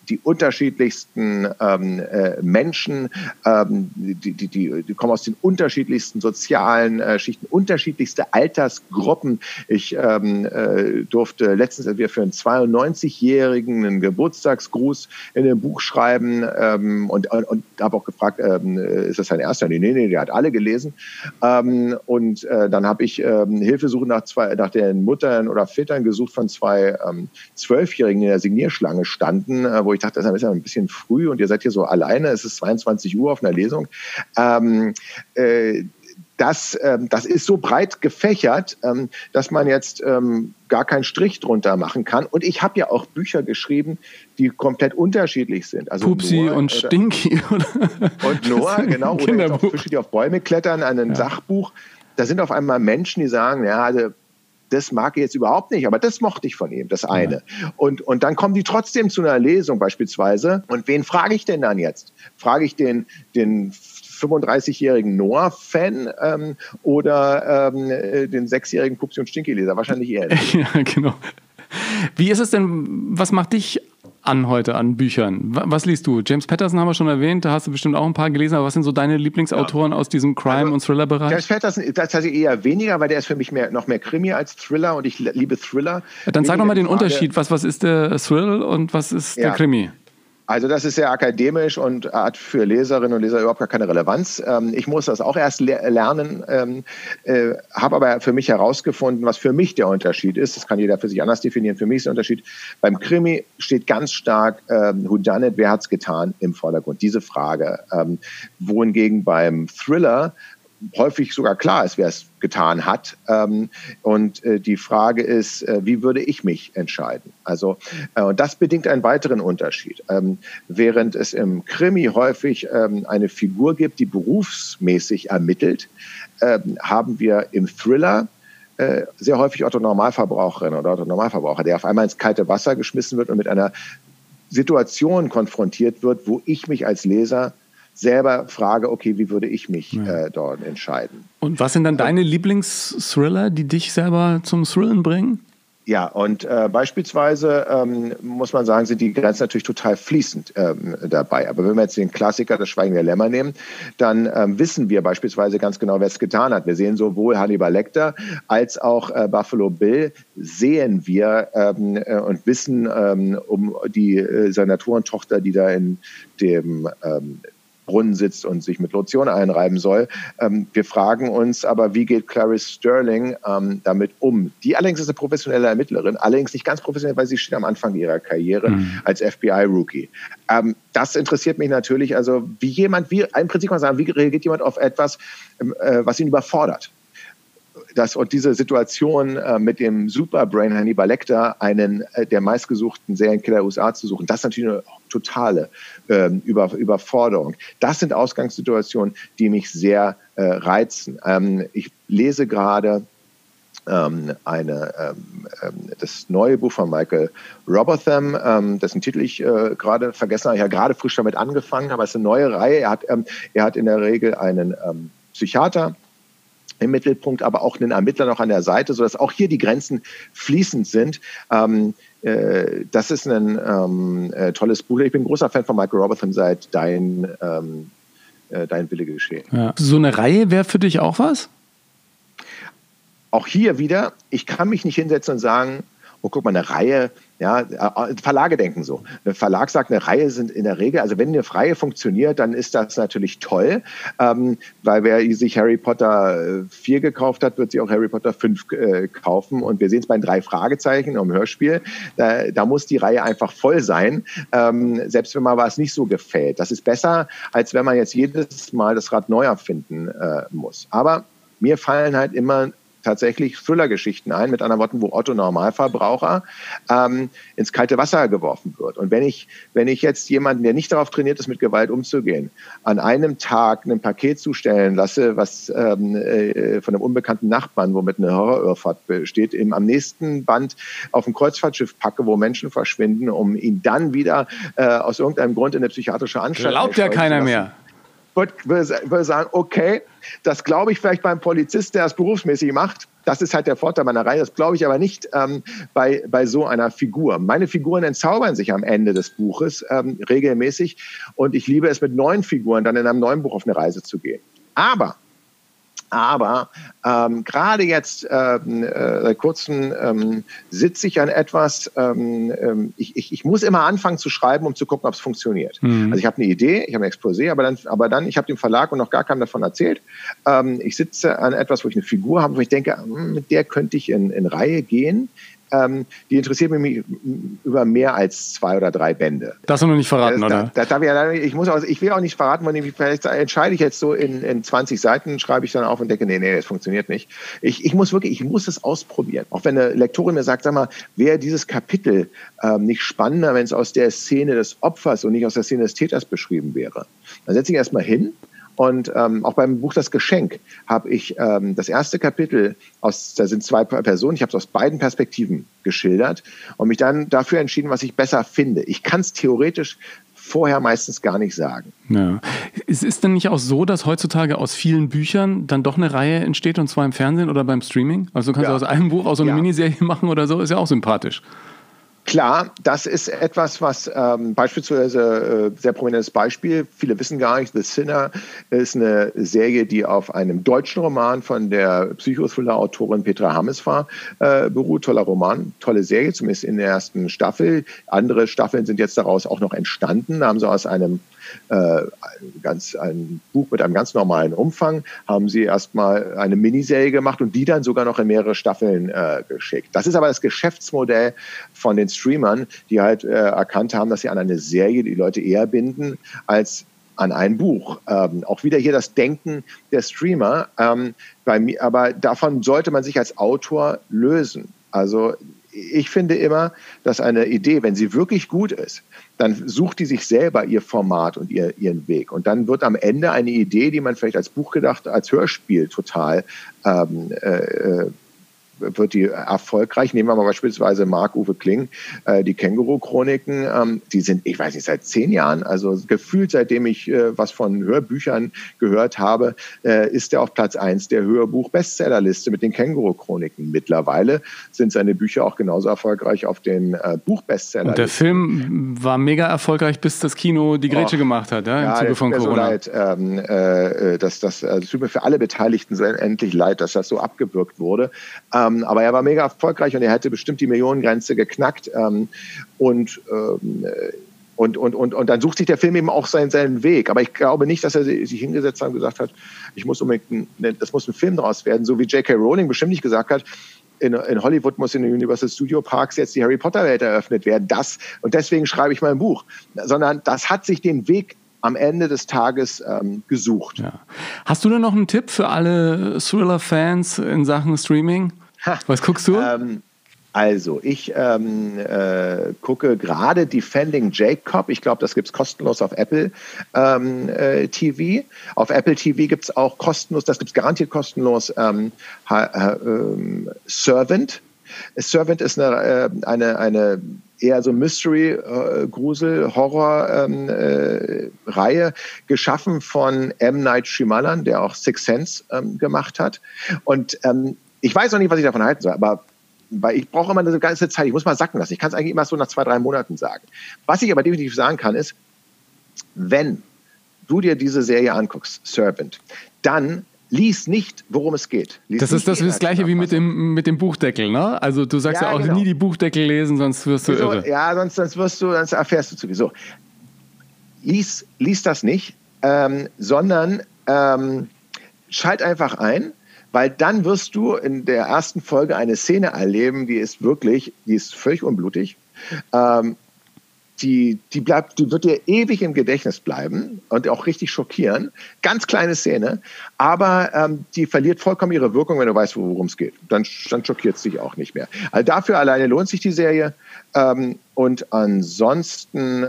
die unterschiedlichsten ähm, äh, Menschen, ähm, die, die, die, die kommen aus den unterschiedlichsten sozialen äh, Schichten, unterschiedlichste Altersgruppen. Ich ähm, äh, durfte letztens wir für einen zweiundneunzigjährigen einen Geburtstagsgruß in dem Buch schreiben ähm, und, und, und habe auch gefragt, ähm, ist das sein erster? Nee, nee, nee, der hat alle gelesen. Ähm, und äh, dann habe ich ähm, Hilfesuche nach, zwei, nach den Muttern oder Vätern gesucht von zwei ähm, Zwölfjährigen, die in der Signierschlange standen, äh, wo ich dachte, das ist ja ein bisschen früh und ihr seid hier so alleine, es ist zweiundzwanzig Uhr auf einer Lesung. Ähm, äh, das, ähm, das ist so breit gefächert, ähm, dass man jetzt ähm, gar keinen Strich drunter machen kann. Und ich habe ja auch Bücher geschrieben, die komplett unterschiedlich sind. Also Pupsi Noah, und oder, Stinky. Oder? Und Noah, genau. Oder jetzt auch Fische, die auf Bäume klettern, ein ja. Sachbuch. Da sind auf einmal Menschen, die sagen, ja, also, das mag ich jetzt überhaupt nicht, aber das mochte ich von ihm, das eine. Ja. Und, und dann kommen die trotzdem zu einer Lesung beispielsweise. Und wen frage ich denn dann jetzt? Frage ich den, den fünfunddreißigjährigen Noah-Fan ähm, oder ähm, den sechsjährigen Pupsi und Stinky-Leser? Wahrscheinlich eher. Ja, genau. Wie ist es denn, was macht dich an heute an Büchern? Was liest du? James Patterson haben wir schon erwähnt, da hast du bestimmt auch ein paar gelesen, aber was sind so deine Lieblingsautoren ja. aus diesem Crime- also, und Thriller-Bereich? James Patterson ist tatsächlich eher weniger, weil der ist für mich mehr, noch mehr Krimi als Thriller und ich liebe Thriller. Ja, dann sag doch mal den Frage, Unterschied, was, was ist der Thrill und was ist ja. der Krimi? Also das ist sehr akademisch und hat für Leserinnen und Leser überhaupt gar keine Relevanz. Ich muss das auch erst lernen, habe aber für mich herausgefunden, was für mich der Unterschied ist. Das kann jeder für sich anders definieren. Für mich ist der Unterschied, beim Krimi steht ganz stark Who Done It, wer hat's getan im Vordergrund, diese Frage. Wohingegen beim Thriller häufig sogar klar ist, wer es getan hat. Ähm, und äh, die Frage ist, äh, wie würde ich mich entscheiden? Also, äh, und das bedingt einen weiteren Unterschied. Ähm, während es im Krimi häufig ähm, eine Figur gibt, die berufsmäßig ermittelt, ähm, haben wir im Thriller äh, sehr häufig Otto-Normalverbraucherinnen oder Otto-Normalverbraucher, der auf einmal ins kalte Wasser geschmissen wird und mit einer Situation konfrontiert wird, wo ich mich als Leser selber frage, okay, wie würde ich mich ja. äh, dort entscheiden? Und was sind dann deine Lieblings-Thriller, die dich selber zum Thrillen bringen? Ja, und äh, beispielsweise ähm, muss man sagen, sind die Grenzen natürlich total fließend ähm, dabei. Aber wenn wir jetzt den Klassiker Das Schweigen der Lämmer nehmen, dann ähm, wissen wir beispielsweise ganz genau, wer es getan hat. Wir sehen sowohl Hannibal Lecter als auch äh, Buffalo Bill, sehen wir ähm, äh, und wissen ähm, um die äh, Senatorentochter, die da in dem ähm, Brunnen sitzt und sich mit Lotion einreiben soll. Ähm, wir fragen uns aber, wie geht Clarice Sterling ähm, damit um? Die allerdings ist eine professionelle Ermittlerin, allerdings nicht ganz professionell, weil sie steht am Anfang ihrer Karriere mhm. als F B I-Rookie. Ähm, das interessiert mich natürlich, also wie jemand, wie im Prinzip kann man sagen, wie reagiert jemand auf etwas, äh, was ihn überfordert? Das, und diese Situation äh, mit dem Superbrain Hannibal Lecter, einen äh, der meistgesuchten Serienkiller der U S A zu suchen, das ist natürlich eine totale ähm, Über, Überforderung. Das sind Ausgangssituationen, die mich sehr äh, reizen. Ähm, ich lese gerade ähm, eine, ähm, das neue Buch von Michael Robotham, ähm, dessen Titel ich äh, gerade vergessen habe. Ich habe gerade frisch damit angefangen, aber es ist eine neue Reihe. Er hat, ähm, er hat in der Regel einen ähm, Psychiater im Mittelpunkt, aber auch einen Ermittler noch an der Seite, sodass auch hier die Grenzen fließend sind. Ähm, äh, das ist ein ähm, äh, tolles Buch. Ich bin ein großer Fan von Michael Robotham seit Dein, ähm, äh, Dein Wille geschehe. Ja. So eine Reihe wäre für dich auch was? Auch hier wieder, ich kann mich nicht hinsetzen und sagen, oh, guck mal, eine Reihe, ja, Verlage denken so. Ein Verlag sagt, eine Reihe sind in der Regel, also wenn eine Reihe funktioniert, dann ist das natürlich toll, ähm, weil wer sich Harry Potter vier gekauft hat, wird sich auch Harry Potter fünf äh, kaufen und wir sehen es bei den drei Fragezeichen im Hörspiel, da, da muss die Reihe einfach voll sein, ähm, selbst wenn mal was nicht so gefällt. Das ist besser, als wenn man jetzt jedes Mal das Rad neu erfinden äh, muss. Aber mir fallen halt immer tatsächlich Thriller-Geschichten ein, mit anderen Worten, wo Otto Normalverbraucher ähm, ins kalte Wasser geworfen wird. Und wenn ich, wenn ich jetzt jemanden, der nicht darauf trainiert ist, mit Gewalt umzugehen, an einem Tag ein Paket zustellen lasse, was ähm, äh, von einem unbekannten Nachbarn, womit eine Horrorirrfahrt besteht, ihm am nächsten Band auf ein Kreuzfahrtschiff packe, wo Menschen verschwinden, um ihn dann wieder äh, aus irgendeinem Grund in eine psychiatrische Anstalt glaubt ja keiner mehr. Ich würde sagen, okay, das glaube ich vielleicht beim Polizist, der es berufsmäßig macht, Das ist halt der Vorteil meiner Reihe. Das glaube ich aber nicht ähm, bei, bei so einer Figur. Meine Figuren entzaubern sich am Ende des Buches ähm, regelmäßig. Und ich liebe es, mit neuen Figuren dann in einem neuen Buch auf eine Reise zu gehen. Aber Aber ähm, gerade jetzt ähm, äh, seit kurzem ähm, sitze ich an etwas, ähm, ähm, ich, ich, ich muss immer anfangen zu schreiben, um zu gucken, ob es funktioniert. Mhm. Also ich habe eine Idee, ich habe ein Exposé, aber dann, aber dann ich habe dem Verlag und noch gar keinem davon erzählt. Ähm, ich sitze an etwas, wo ich eine Figur habe, wo ich denke, mit der könnte ich in, in Reihe gehen. Ähm, die interessiert mich über mehr als zwei oder drei Bände. Das noch nicht verraten, das, oder? Da, da, darf ich, ja, ich, muss auch, ich will auch nicht verraten, weil ich, vielleicht entscheide ich jetzt so in, in zwanzig Seiten, schreibe ich dann auf und denke, nee, nee, das funktioniert nicht. Ich, ich muss wirklich, ich muss es ausprobieren. Auch wenn eine Lektorin mir sagt, sag mal, wäre dieses Kapitel ähm, nicht spannender, wenn es aus der Szene des Opfers und nicht aus der Szene des Täters beschrieben wäre. Dann setze ich erstmal hin. Und ähm, auch beim Buch Das Geschenk habe ich ähm, das erste Kapitel, aus, da sind zwei Personen, ich habe es aus beiden Perspektiven geschildert und mich dann dafür entschieden, was ich besser finde. Ich kann es theoretisch vorher meistens gar nicht sagen. Ja. Es ist denn nicht auch so, dass heutzutage aus vielen Büchern dann doch eine Reihe entsteht, und zwar im Fernsehen oder beim Streaming? Also du kannst ja aus einem Buch auch so eine ja. Miniserie machen oder so, ist ja auch sympathisch. Klar, das ist etwas, was ähm, beispielsweise äh, sehr prominentes Beispiel, viele wissen gar nicht, The Sinner ist eine Serie, die auf einem deutschen Roman von der Psychothriller-Autorin Petra Hammesfahr äh, beruht. Toller Roman, tolle Serie, zumindest in der ersten Staffel. Andere Staffeln sind jetzt daraus auch noch entstanden. Da haben sie aus einem äh, ganz, ein Buch mit einem ganz normalen Umfang, haben sie erstmal eine Miniserie gemacht und die dann sogar noch in mehrere Staffeln äh, geschickt. Das ist aber das Geschäftsmodell von den Streamern, die halt äh, erkannt haben, dass sie an eine Serie die Leute eher binden als an ein Buch. Ähm, auch wieder hier das Denken der Streamer. Ähm, bei mir, aber davon sollte man sich als Autor lösen. Also ich finde immer, dass eine Idee, wenn sie wirklich gut ist, dann sucht die sich selber ihr Format und ihr, ihren Weg. Und dann wird am Ende eine Idee, die man vielleicht als Buch gedacht, als Hörspiel total ähm, äh, wird die erfolgreich. Nehmen wir mal beispielsweise Marc-Uwe Kling, äh, die Känguru-Chroniken. Ähm, die sind, ich weiß nicht, seit zehn Jahren, also gefühlt seitdem ich äh, was von Hörbüchern gehört habe, äh, ist er auf Platz eins der Hörbuch-Bestsellerliste mit den Känguru-Chroniken. Mittlerweile sind seine Bücher auch genauso erfolgreich auf den äh, Buch-Bestsellerlisten. Und der Film war mega erfolgreich, bis das Kino die Grätsche Och, gemacht hat, ja, im ja, Zuge von Corona. Mir so leid, ähm, äh, dass das, also es tut mir für alle Beteiligten so endlich leid, dass das so abgewürgt wurde. Ähm, Aber er war mega erfolgreich und er hätte bestimmt die Millionengrenze geknackt. Ähm, und, ähm, und, und, und, und dann sucht sich der Film eben auch seinen, seinen Weg. Aber ich glaube nicht, dass er sich hingesetzt hat und gesagt hat, ich muss unbedingt, ein, das muss ein Film daraus werden, so wie J K Rowling bestimmt nicht gesagt hat, in, in Hollywood muss in den Universal Studio Parks jetzt die Harry Potter Welt eröffnet werden. Das, und deswegen schreibe ich mein Buch. Sondern das hat sich den Weg am Ende des Tages ähm, gesucht. Ja. Hast du denn noch einen Tipp für alle Thriller-Fans in Sachen Streaming? Was guckst du? Ähm, also, ich ähm, äh, gucke gerade Defending Jacob. Ich glaube, das gibt es kostenlos auf Apple ähm, äh, T V. Auf Apple T V gibt es auch kostenlos, das gibt es garantiert kostenlos, ähm, äh, äh, Servant. Servant ist eine, äh, eine, eine eher so Mystery, äh, Grusel, Horror ähm, äh, Reihe, geschaffen von M. Night Shyamalan, der auch Sixth Sense ähm, gemacht hat. Und ähm, ich weiß noch nicht, was ich davon halten soll, aber weil ich brauche immer eine ganze Zeit, ich muss mal sacken lassen. Ich kann es eigentlich immer so nach zwei, drei Monaten sagen. Was ich aber definitiv sagen kann, ist, wenn du dir diese Serie anguckst, Servant, dann lies nicht, worum es geht. Lies das ist das, das Gleiche wie mit dem, mit dem Buchdeckel, ne? Also du sagst ja, ja auch genau. nie die Buchdeckel lesen, sonst wirst du Wieso? irre. Ja, sonst, sonst wirst du, sonst erfährst du sowieso. Lies, lies das nicht, ähm, sondern ähm, schalt einfach ein, weil dann wirst du in der ersten Folge eine Szene erleben, die ist wirklich, die ist völlig unblutig. Ähm, die, die, bleibt, die wird dir ewig im Gedächtnis bleiben und auch richtig schockieren. Ganz kleine Szene, aber ähm, die verliert vollkommen ihre Wirkung, wenn du weißt, worum es geht. Dann, dann schockiert es dich auch nicht mehr. Also dafür alleine lohnt sich die Serie. Ähm, und ansonsten,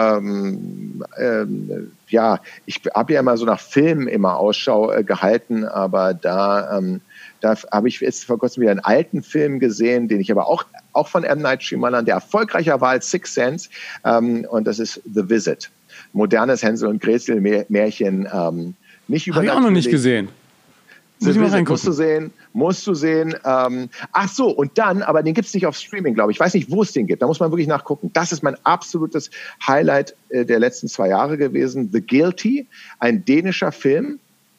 ähm, ähm, ja, ich habe ja immer so nach Filmen immer Ausschau äh, gehalten, aber da, ähm, da habe ich jetzt vor kurzem wieder einen alten Film gesehen, den ich aber auch, auch von M. Night Shyamalan, der erfolgreicher war als Sixth Sense, ähm, und das ist The Visit. Modernes Hänsel und Gretel Märchen, ähm, nicht übernatürlich. Habe ich auch noch nicht gesehen. Muss ich mal reingucken. Musst du sehen, musst du sehen. Ähm, ach so, und dann, aber den gibt es nicht auf Streaming, glaube ich. Ich weiß nicht, wo es den gibt. Da muss man wirklich nachgucken. Das ist mein absolutes Highlight äh, der letzten zwei Jahre gewesen. The Guilty, ein dänischer Film,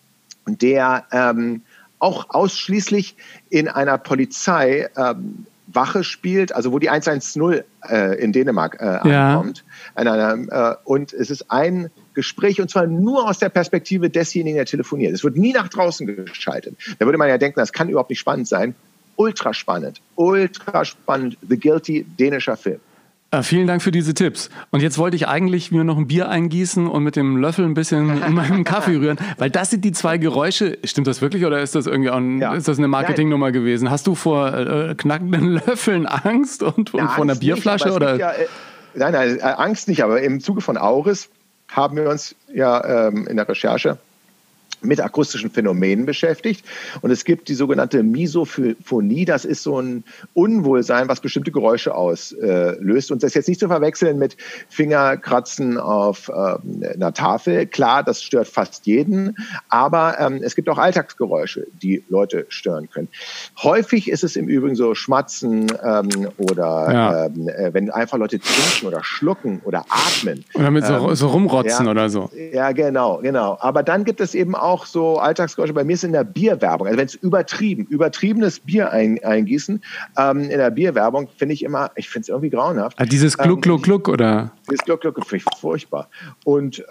der ähm, auch ausschließlich in einer Polizei ähm, Wache spielt, also wo die eins eins null äh, in Dänemark äh, ja. ankommt. In einer, äh, und es ist ein Gespräch, und zwar nur aus der Perspektive desjenigen, der telefoniert. Es wird nie nach draußen geschaltet. Da würde man ja denken, das kann überhaupt nicht spannend sein. Ultra spannend, ultra spannend. The Guilty, dänischer Film. Äh, vielen Dank für diese Tipps. Und jetzt wollte ich eigentlich mir noch ein Bier eingießen und mit dem Löffel ein bisschen in meinem Kaffee rühren, weil das sind die zwei Geräusche. Stimmt das wirklich oder ist das irgendwie auch ein, ja. ist das eine Marketingnummer gewesen? Hast du vor äh, knackenden Löffeln Angst und, und vor einer Bierflasche? Nicht, oder? Ja, äh, nein, nein, Angst nicht, aber im Zuge von Auris haben wir uns ja ähm, in der Recherche mit akustischen Phänomenen beschäftigt. Und es gibt die sogenannte Misophonie. Das ist so ein Unwohlsein, was bestimmte Geräusche auslöst. Und das ist jetzt nicht zu verwechseln mit Fingerkratzen auf ähm, einer Tafel. Klar, das stört fast jeden. Aber ähm, es gibt auch Alltagsgeräusche, die Leute stören können. Häufig ist es im Übrigen so Schmatzen ähm, oder ja. ähm, wenn einfach Leute trinken oder schlucken oder atmen. Oder mit so, ähm, so rumrotzen ja, oder so. Ja, genau, genau. Aber dann gibt es eben auch auch so Alltagsgeräusche. Bei mir ist in der Bierwerbung, also wenn es übertrieben, übertriebenes Bier ein, eingießen, ähm, in der Bierwerbung finde ich immer, ich finde es irgendwie grauenhaft. Ah, dieses Gluck, Gluck, Gluck, oder? Dieses Gluck, Gluck, finde ich furchtbar. Und,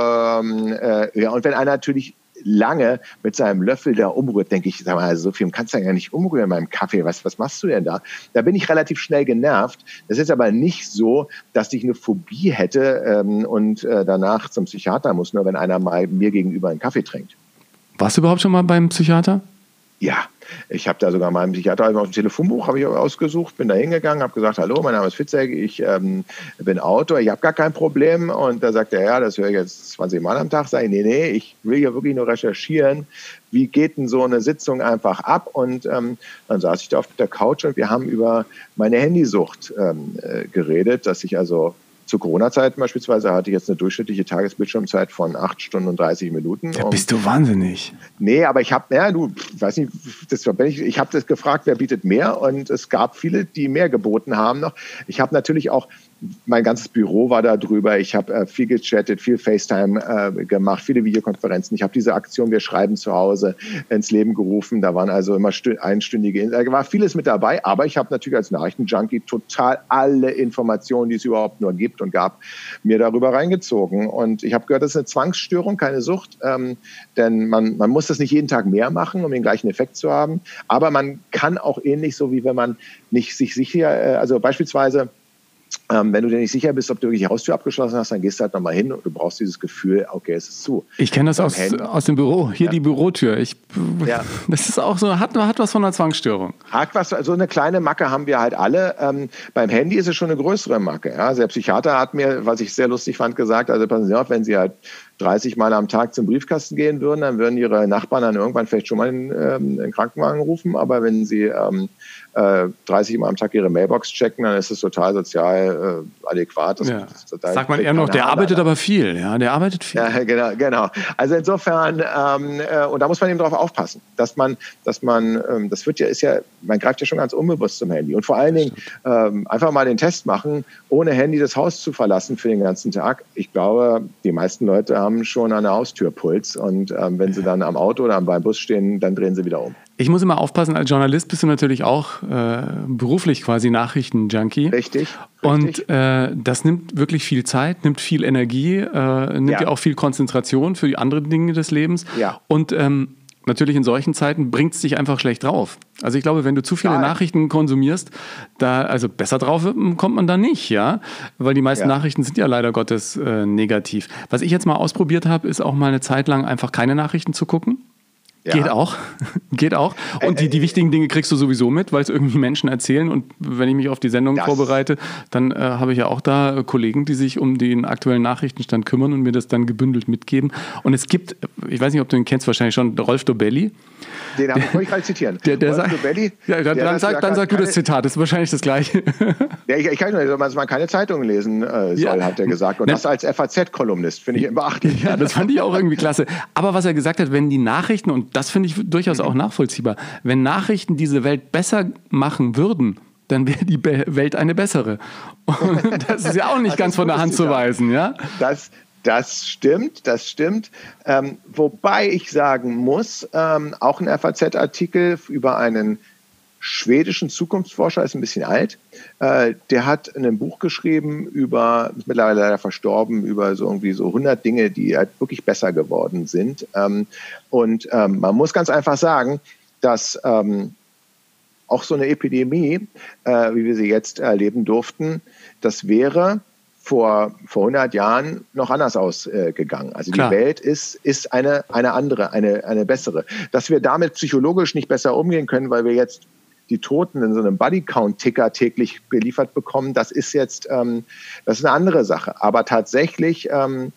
ähm, äh, ja, und wenn einer natürlich lange mit seinem Löffel da umrührt, denke ich, sag mal, also so viel kannst du ja nicht umrühren in meinem Kaffee. Was, was machst du denn da? Da bin ich relativ schnell genervt. Das ist aber nicht so, dass ich eine Phobie hätte ähm, und äh, danach zum Psychiater muss, nur wenn einer mal mir gegenüber einen Kaffee trinkt. Warst du überhaupt schon mal beim Psychiater? Ja, ich habe da sogar meinen Psychiater aus dem Telefonbuch habe ich ausgesucht, bin da hingegangen, habe gesagt, hallo, mein Name ist Fitzek, ich ähm, bin Autor, ich habe gar kein Problem. Und da sagt er, ja, das höre ich jetzt zwanzig Mal am Tag. Sag ich, nee, nee, ich will ja wirklich nur recherchieren, wie geht denn so eine Sitzung einfach ab? Und ähm, dann saß ich da auf der Couch und wir haben über meine Handysucht ähm, äh, geredet, dass ich also zu Corona-Zeiten beispielsweise hatte ich jetzt eine durchschnittliche Tagesbildschirmzeit von acht Stunden und dreißig Minuten. Ja, bist du wahnsinnig. Nee, aber ich habe, ja, du, weiß nicht, das, ich, ich habe das gefragt, wer bietet mehr? Und es gab viele, die mehr geboten haben noch. Ich habe natürlich auch, mein ganzes Büro war da drüber. Ich habe äh, viel gechattet, viel FaceTime äh, gemacht, viele Videokonferenzen. Ich habe diese Aktion Wir schreiben zu Hause ins Leben gerufen. Da waren also immer stü- einstündige, da war vieles mit dabei. Aber ich habe natürlich als Nachrichtenjunkie total alle Informationen, die es überhaupt nur gibt und gab, mir darüber reingezogen. Und ich habe gehört, das ist eine Zwangsstörung, keine Sucht. Ähm, denn man, man muss das nicht jeden Tag mehr machen, um den gleichen Effekt zu haben. Aber man kann auch ähnlich so, wie wenn man nicht sich sicher, äh, also beispielsweise, Ähm, wenn du dir nicht sicher bist, ob du wirklich die Haustür abgeschlossen hast, dann gehst du halt nochmal hin und du brauchst dieses Gefühl, okay, es ist zu. Ich kenne das aus, aus dem Büro. Hier ja. Die Bürotür. Ich, ja. Das ist auch so, hat, hat was von einer Zwangsstörung. Hat was, so eine kleine Macke haben wir halt alle. Ähm, beim Handy ist es schon eine größere Macke. Ja? Also der Psychiater hat mir, was ich sehr lustig fand, gesagt, also passen Sie auf, wenn Sie halt dreißig Mal am Tag zum Briefkasten gehen würden, dann würden Ihre Nachbarn dann irgendwann vielleicht schon mal einen, ähm, einen Krankenwagen rufen. Aber wenn Sie ähm, äh, dreißig Mal am Tag Ihre Mailbox checken, dann ist es total sozial äh, adäquat. Das, ja. das total Sagt man eher noch, der arbeitet aber viel. Ja, der arbeitet viel. Ja, genau, genau. Also insofern, ähm, äh, und da muss man eben drauf aufpassen, dass man, dass man, ähm, das wird ja, ist ja, man greift ja schon ganz unbewusst zum Handy. Und vor allen Dingen ähm, einfach mal den Test machen, ohne Handy das Haus zu verlassen für den ganzen Tag. Ich glaube, die meisten Leute haben schon an der Haustür Puls und ähm, wenn sie dann am Auto oder beim Bus stehen, dann drehen sie wieder um. Ich muss immer aufpassen, als Journalist bist du natürlich auch äh, beruflich quasi Nachrichtenjunkie. Richtig. Und äh, das nimmt wirklich viel Zeit, nimmt viel Energie, äh, nimmt ja. ja auch viel Konzentration für die anderen Dinge des Lebens. Ja. Und ähm, natürlich in solchen Zeiten bringt es dich einfach schlecht drauf. Also ich glaube, wenn du zu viele ja. Nachrichten konsumierst, da, also besser drauf kommt man da nicht, ja, weil die meisten ja. Nachrichten sind ja leider Gottes äh, negativ. Was ich jetzt mal ausprobiert habe, ist auch mal eine Zeit lang einfach keine Nachrichten zu gucken. Ja. Geht auch, geht auch. Und die, die wichtigen Dinge kriegst du sowieso mit, weil es irgendwie Menschen erzählen. Und wenn ich mich auf die Sendung das. vorbereite, dann äh, habe ich ja auch da äh, Kollegen, die sich um den aktuellen Nachrichtenstand kümmern und mir das dann gebündelt mitgeben. Und es gibt, ich weiß nicht, ob du ihn kennst, wahrscheinlich schon, Rolf Dobelli. Den habe ich, wollte ich gerade zitieren. Der, der Rolf sagt, Dobelli, ja, dann, der dann, sag, dann sag du das Zitat, das ist wahrscheinlich das Gleiche. Ja, ich, ich kann nur, dass man keine Zeitung lesen äh, soll, ja. hat er gesagt. Und ne? das als F A Z-Kolumnist, finde ich beachtlich. Ja, das fand ich auch irgendwie klasse. Aber was er gesagt hat, wenn die Nachrichten, und das finde ich durchaus auch nachvollziehbar. Wenn Nachrichten diese Welt besser machen würden, dann wäre die Be- Welt eine bessere. Und das ist ja auch nicht ganz von der Hand zu weisen, ja? Das, das stimmt, das stimmt. Ähm, wobei ich sagen muss, ähm, auch ein F A Z-Artikel über einen schwedischen Zukunftsforscher, ist ein bisschen alt, äh, der hat ein Buch geschrieben über, ist mittlerweile leider verstorben, über so irgendwie so hundert Dinge, die halt wirklich besser geworden sind. Ähm, und ähm, man muss ganz einfach sagen, dass ähm, auch so eine Epidemie, äh, wie wir sie jetzt erleben durften, das wäre vor, vor hundert Jahren noch anders ausgegangen. Also Klar. Die Welt ist, ist eine, eine andere, eine, eine bessere. Dass wir damit psychologisch nicht besser umgehen können, weil wir jetzt die Toten in so einem Bodycount-Ticker täglich geliefert bekommen, das ist jetzt ähm, das ist eine andere Sache. Aber tatsächlich ähm,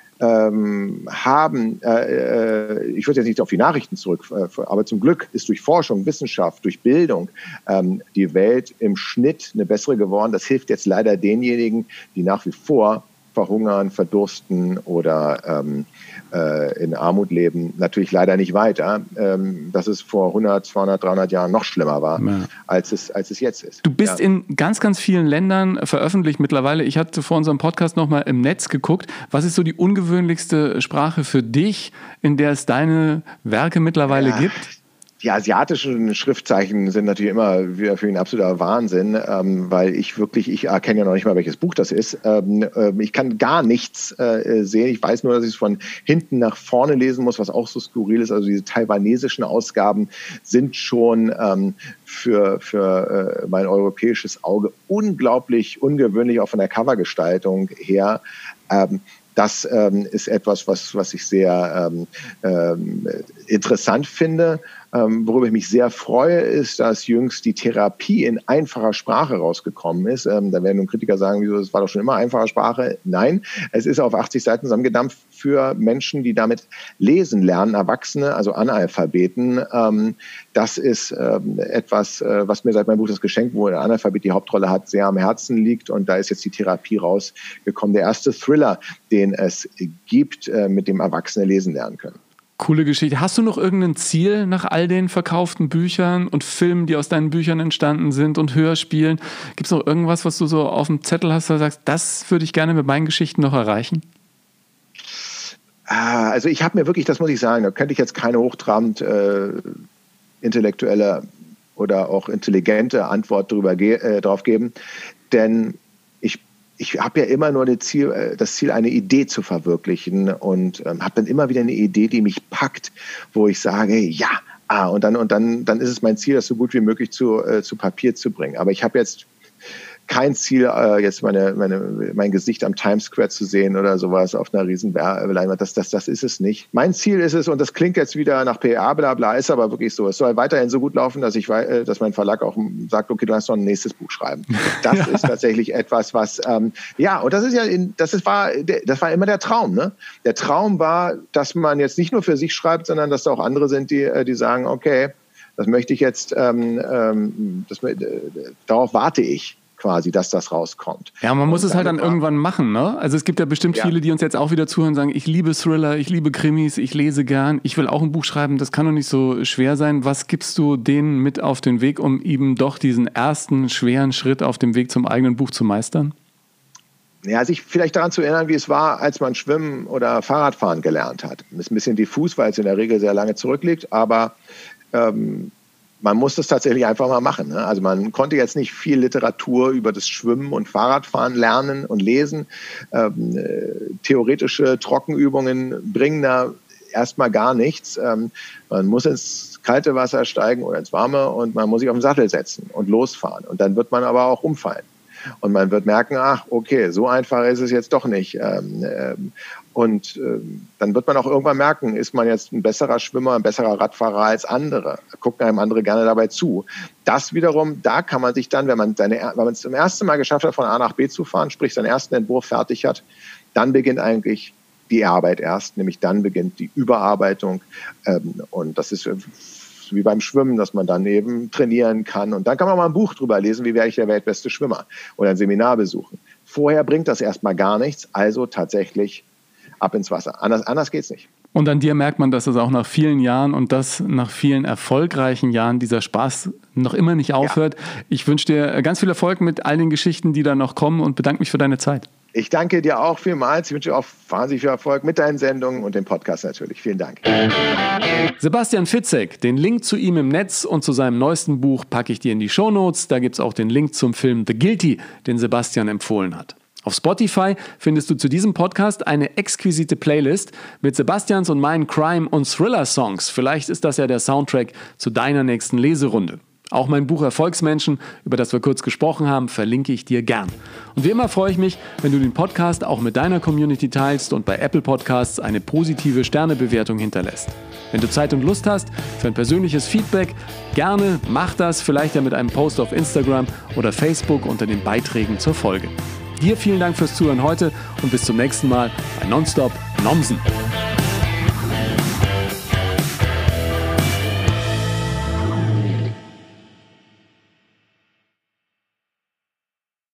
ähm, haben, äh, äh, ich würde jetzt nicht auf die Nachrichten zurück, äh, aber zum Glück ist durch Forschung, Wissenschaft, durch Bildung ähm, die Welt im Schnitt eine bessere geworden. Das hilft jetzt leider denjenigen, die nach wie vor verhungern, verdursten oder ähm, äh, in Armut leben, natürlich leider nicht weiter. Ähm, dass es vor hundert, zweihundert, dreihundert Jahren noch schlimmer war, ja. als, es, als es jetzt ist. Du bist ja. in ganz, ganz vielen Ländern veröffentlicht mittlerweile. Ich hatte vor unserem Podcast nochmal im Netz geguckt. Was ist so die ungewöhnlichste Sprache für dich, in der es deine Werke mittlerweile ja. gibt? Die asiatischen Schriftzeichen sind natürlich immer wieder für ihn absoluter Wahnsinn, ähm, weil ich wirklich, ich erkenne ja noch nicht mal, welches Buch das ist. Ähm, äh, ich kann gar nichts äh, sehen. Ich weiß nur, dass ich es von hinten nach vorne lesen muss, was auch so skurril ist. Also diese taiwanesischen Ausgaben sind schon ähm, für, für äh, mein europäisches Auge unglaublich ungewöhnlich, auch von der Covergestaltung her. Ähm, Das ähm, ist etwas, was, was ich sehr ähm, ähm, interessant finde. Ähm, worüber ich mich sehr freue, ist, dass jüngst die Therapie in einfacher Sprache rausgekommen ist. Ähm, da werden nun Kritiker sagen, wieso, das war doch schon immer einfache Sprache. Nein, es ist auf achtzig Seiten zusammengedampft für Menschen, die damit lesen lernen, Erwachsene, also Analphabeten. Ähm, das ist ähm, etwas, äh, was mir seit meinem Buch Das Geschenk, wo der Analphabet die Hauptrolle hat, sehr am Herzen liegt. Und da ist jetzt die Therapie rausgekommen. Der erste Thriller, den es gibt, äh, mit dem Erwachsene lesen lernen können. Coole Geschichte. Hast du noch irgendein Ziel nach all den verkauften Büchern und Filmen, die aus deinen Büchern entstanden sind und Hörspielen? Gibt es noch irgendwas, was du so auf dem Zettel hast, wo du sagst, das würde ich gerne mit meinen Geschichten noch erreichen? Also ich habe mir wirklich, das muss ich sagen, da könnte ich jetzt keine hochtrabend äh, intellektuelle oder auch intelligente Antwort drüber ge- äh, drauf geben, denn ich Ich habe ja immer nur das Ziel, das Ziel, eine Idee zu verwirklichen und ähm, habe dann immer wieder eine Idee, die mich packt, wo ich sage, ja, ah, und dann und dann dann ist es mein Ziel, das so gut wie möglich zu äh, zu Papier zu bringen. Aber ich habe jetzt kein Ziel, äh, jetzt meine, meine, mein Gesicht am Times Square zu sehen oder sowas auf einer riesen Leinwand. Das, das, das ist es nicht. Mein Ziel ist es, und das klingt jetzt wieder nach P R, bla bla, ist aber wirklich so. Es soll weiterhin so gut laufen, dass ich, äh, dass mein Verlag auch sagt, okay, du kannst noch ein nächstes Buch schreiben. Das ja. ist tatsächlich etwas, was, ähm, ja, und das ist ja, in, das ist, war, das war immer der Traum, ne? Der Traum war, dass man jetzt nicht nur für sich schreibt, sondern dass da auch andere sind, die, die sagen, okay, das möchte ich jetzt, ähm, ähm, das, äh, darauf warte ich. Quasi, dass das rauskommt. Ja, man muss und es halt dann irgendwann machen, ne? Also es gibt ja bestimmt ja. viele, die uns jetzt auch wieder zuhören und sagen, ich liebe Thriller, ich liebe Krimis, ich lese gern, ich will auch ein Buch schreiben, das kann doch nicht so schwer sein. Was gibst du denen mit auf den Weg, um eben doch diesen ersten schweren Schritt auf dem Weg zum eigenen Buch zu meistern? Ja, sich vielleicht daran zu erinnern, wie es war, als man Schwimmen oder Fahrradfahren gelernt hat. Das ist ein bisschen diffus, weil es in der Regel sehr lange zurückliegt, aber ähm, man muss das tatsächlich einfach mal machen. Ne? Also man konnte jetzt nicht viel Literatur über das Schwimmen und Fahrradfahren lernen und lesen. Ähm, äh, theoretische Trockenübungen bringen da erstmal gar nichts. Ähm, man muss ins kalte Wasser steigen oder ins warme und man muss sich auf den Sattel setzen und losfahren. Und dann wird man aber auch umfallen. Und man wird merken, ach, okay, so einfach ist es jetzt doch nicht. Ähm, ähm, und ähm, dann wird man auch irgendwann merken, ist man jetzt ein besserer Schwimmer, ein besserer Radfahrer als andere. Gucken einem andere gerne dabei zu. Das wiederum, da kann man sich dann, wenn man seine, wenn man es zum ersten Mal geschafft hat, von A nach B zu fahren, sprich seinen ersten Entwurf fertig hat, dann beginnt eigentlich die Arbeit erst, nämlich dann beginnt die Überarbeitung. Ähm, und das ist wie beim Schwimmen, dass man dann eben trainieren kann. Und dann kann man mal ein Buch drüber lesen, wie werde ich der weltbeste Schwimmer oder ein Seminar besuchen. Vorher bringt das erstmal gar nichts, also tatsächlich ab ins Wasser. Anders, anders geht's nicht. Und an dir merkt man, dass es auch nach vielen Jahren und das nach vielen erfolgreichen Jahren dieser Spaß noch immer nicht aufhört. Ja. Ich wünsche dir ganz viel Erfolg mit all den Geschichten, die da noch kommen und bedanke mich für deine Zeit. Ich danke dir auch vielmals. Ich wünsche dir auch wahnsinnig viel Erfolg mit deinen Sendungen und dem Podcast natürlich. Vielen Dank. Sebastian Fitzek, den Link zu ihm im Netz und zu seinem neuesten Buch packe ich dir in die Shownotes. Da gibt es auch den Link zum Film The Guilty, den Sebastian empfohlen hat. Auf Spotify findest du zu diesem Podcast eine exquisite Playlist mit Sebastians und meinen Crime- und Thriller-Songs. Vielleicht ist das ja der Soundtrack zu deiner nächsten Leserunde. Auch mein Buch Erfolgsmenschen, über das wir kurz gesprochen haben, verlinke ich dir gern. Und wie immer freue ich mich, wenn du den Podcast auch mit deiner Community teilst und bei Apple Podcasts eine positive Sternebewertung hinterlässt. Wenn du Zeit und Lust hast für ein persönliches Feedback, gerne mach das, vielleicht ja mit einem Post auf Instagram oder Facebook unter den Beiträgen zur Folge. Dir vielen Dank fürs Zuhören heute und bis zum nächsten Mal bei Nonstop Nomsen.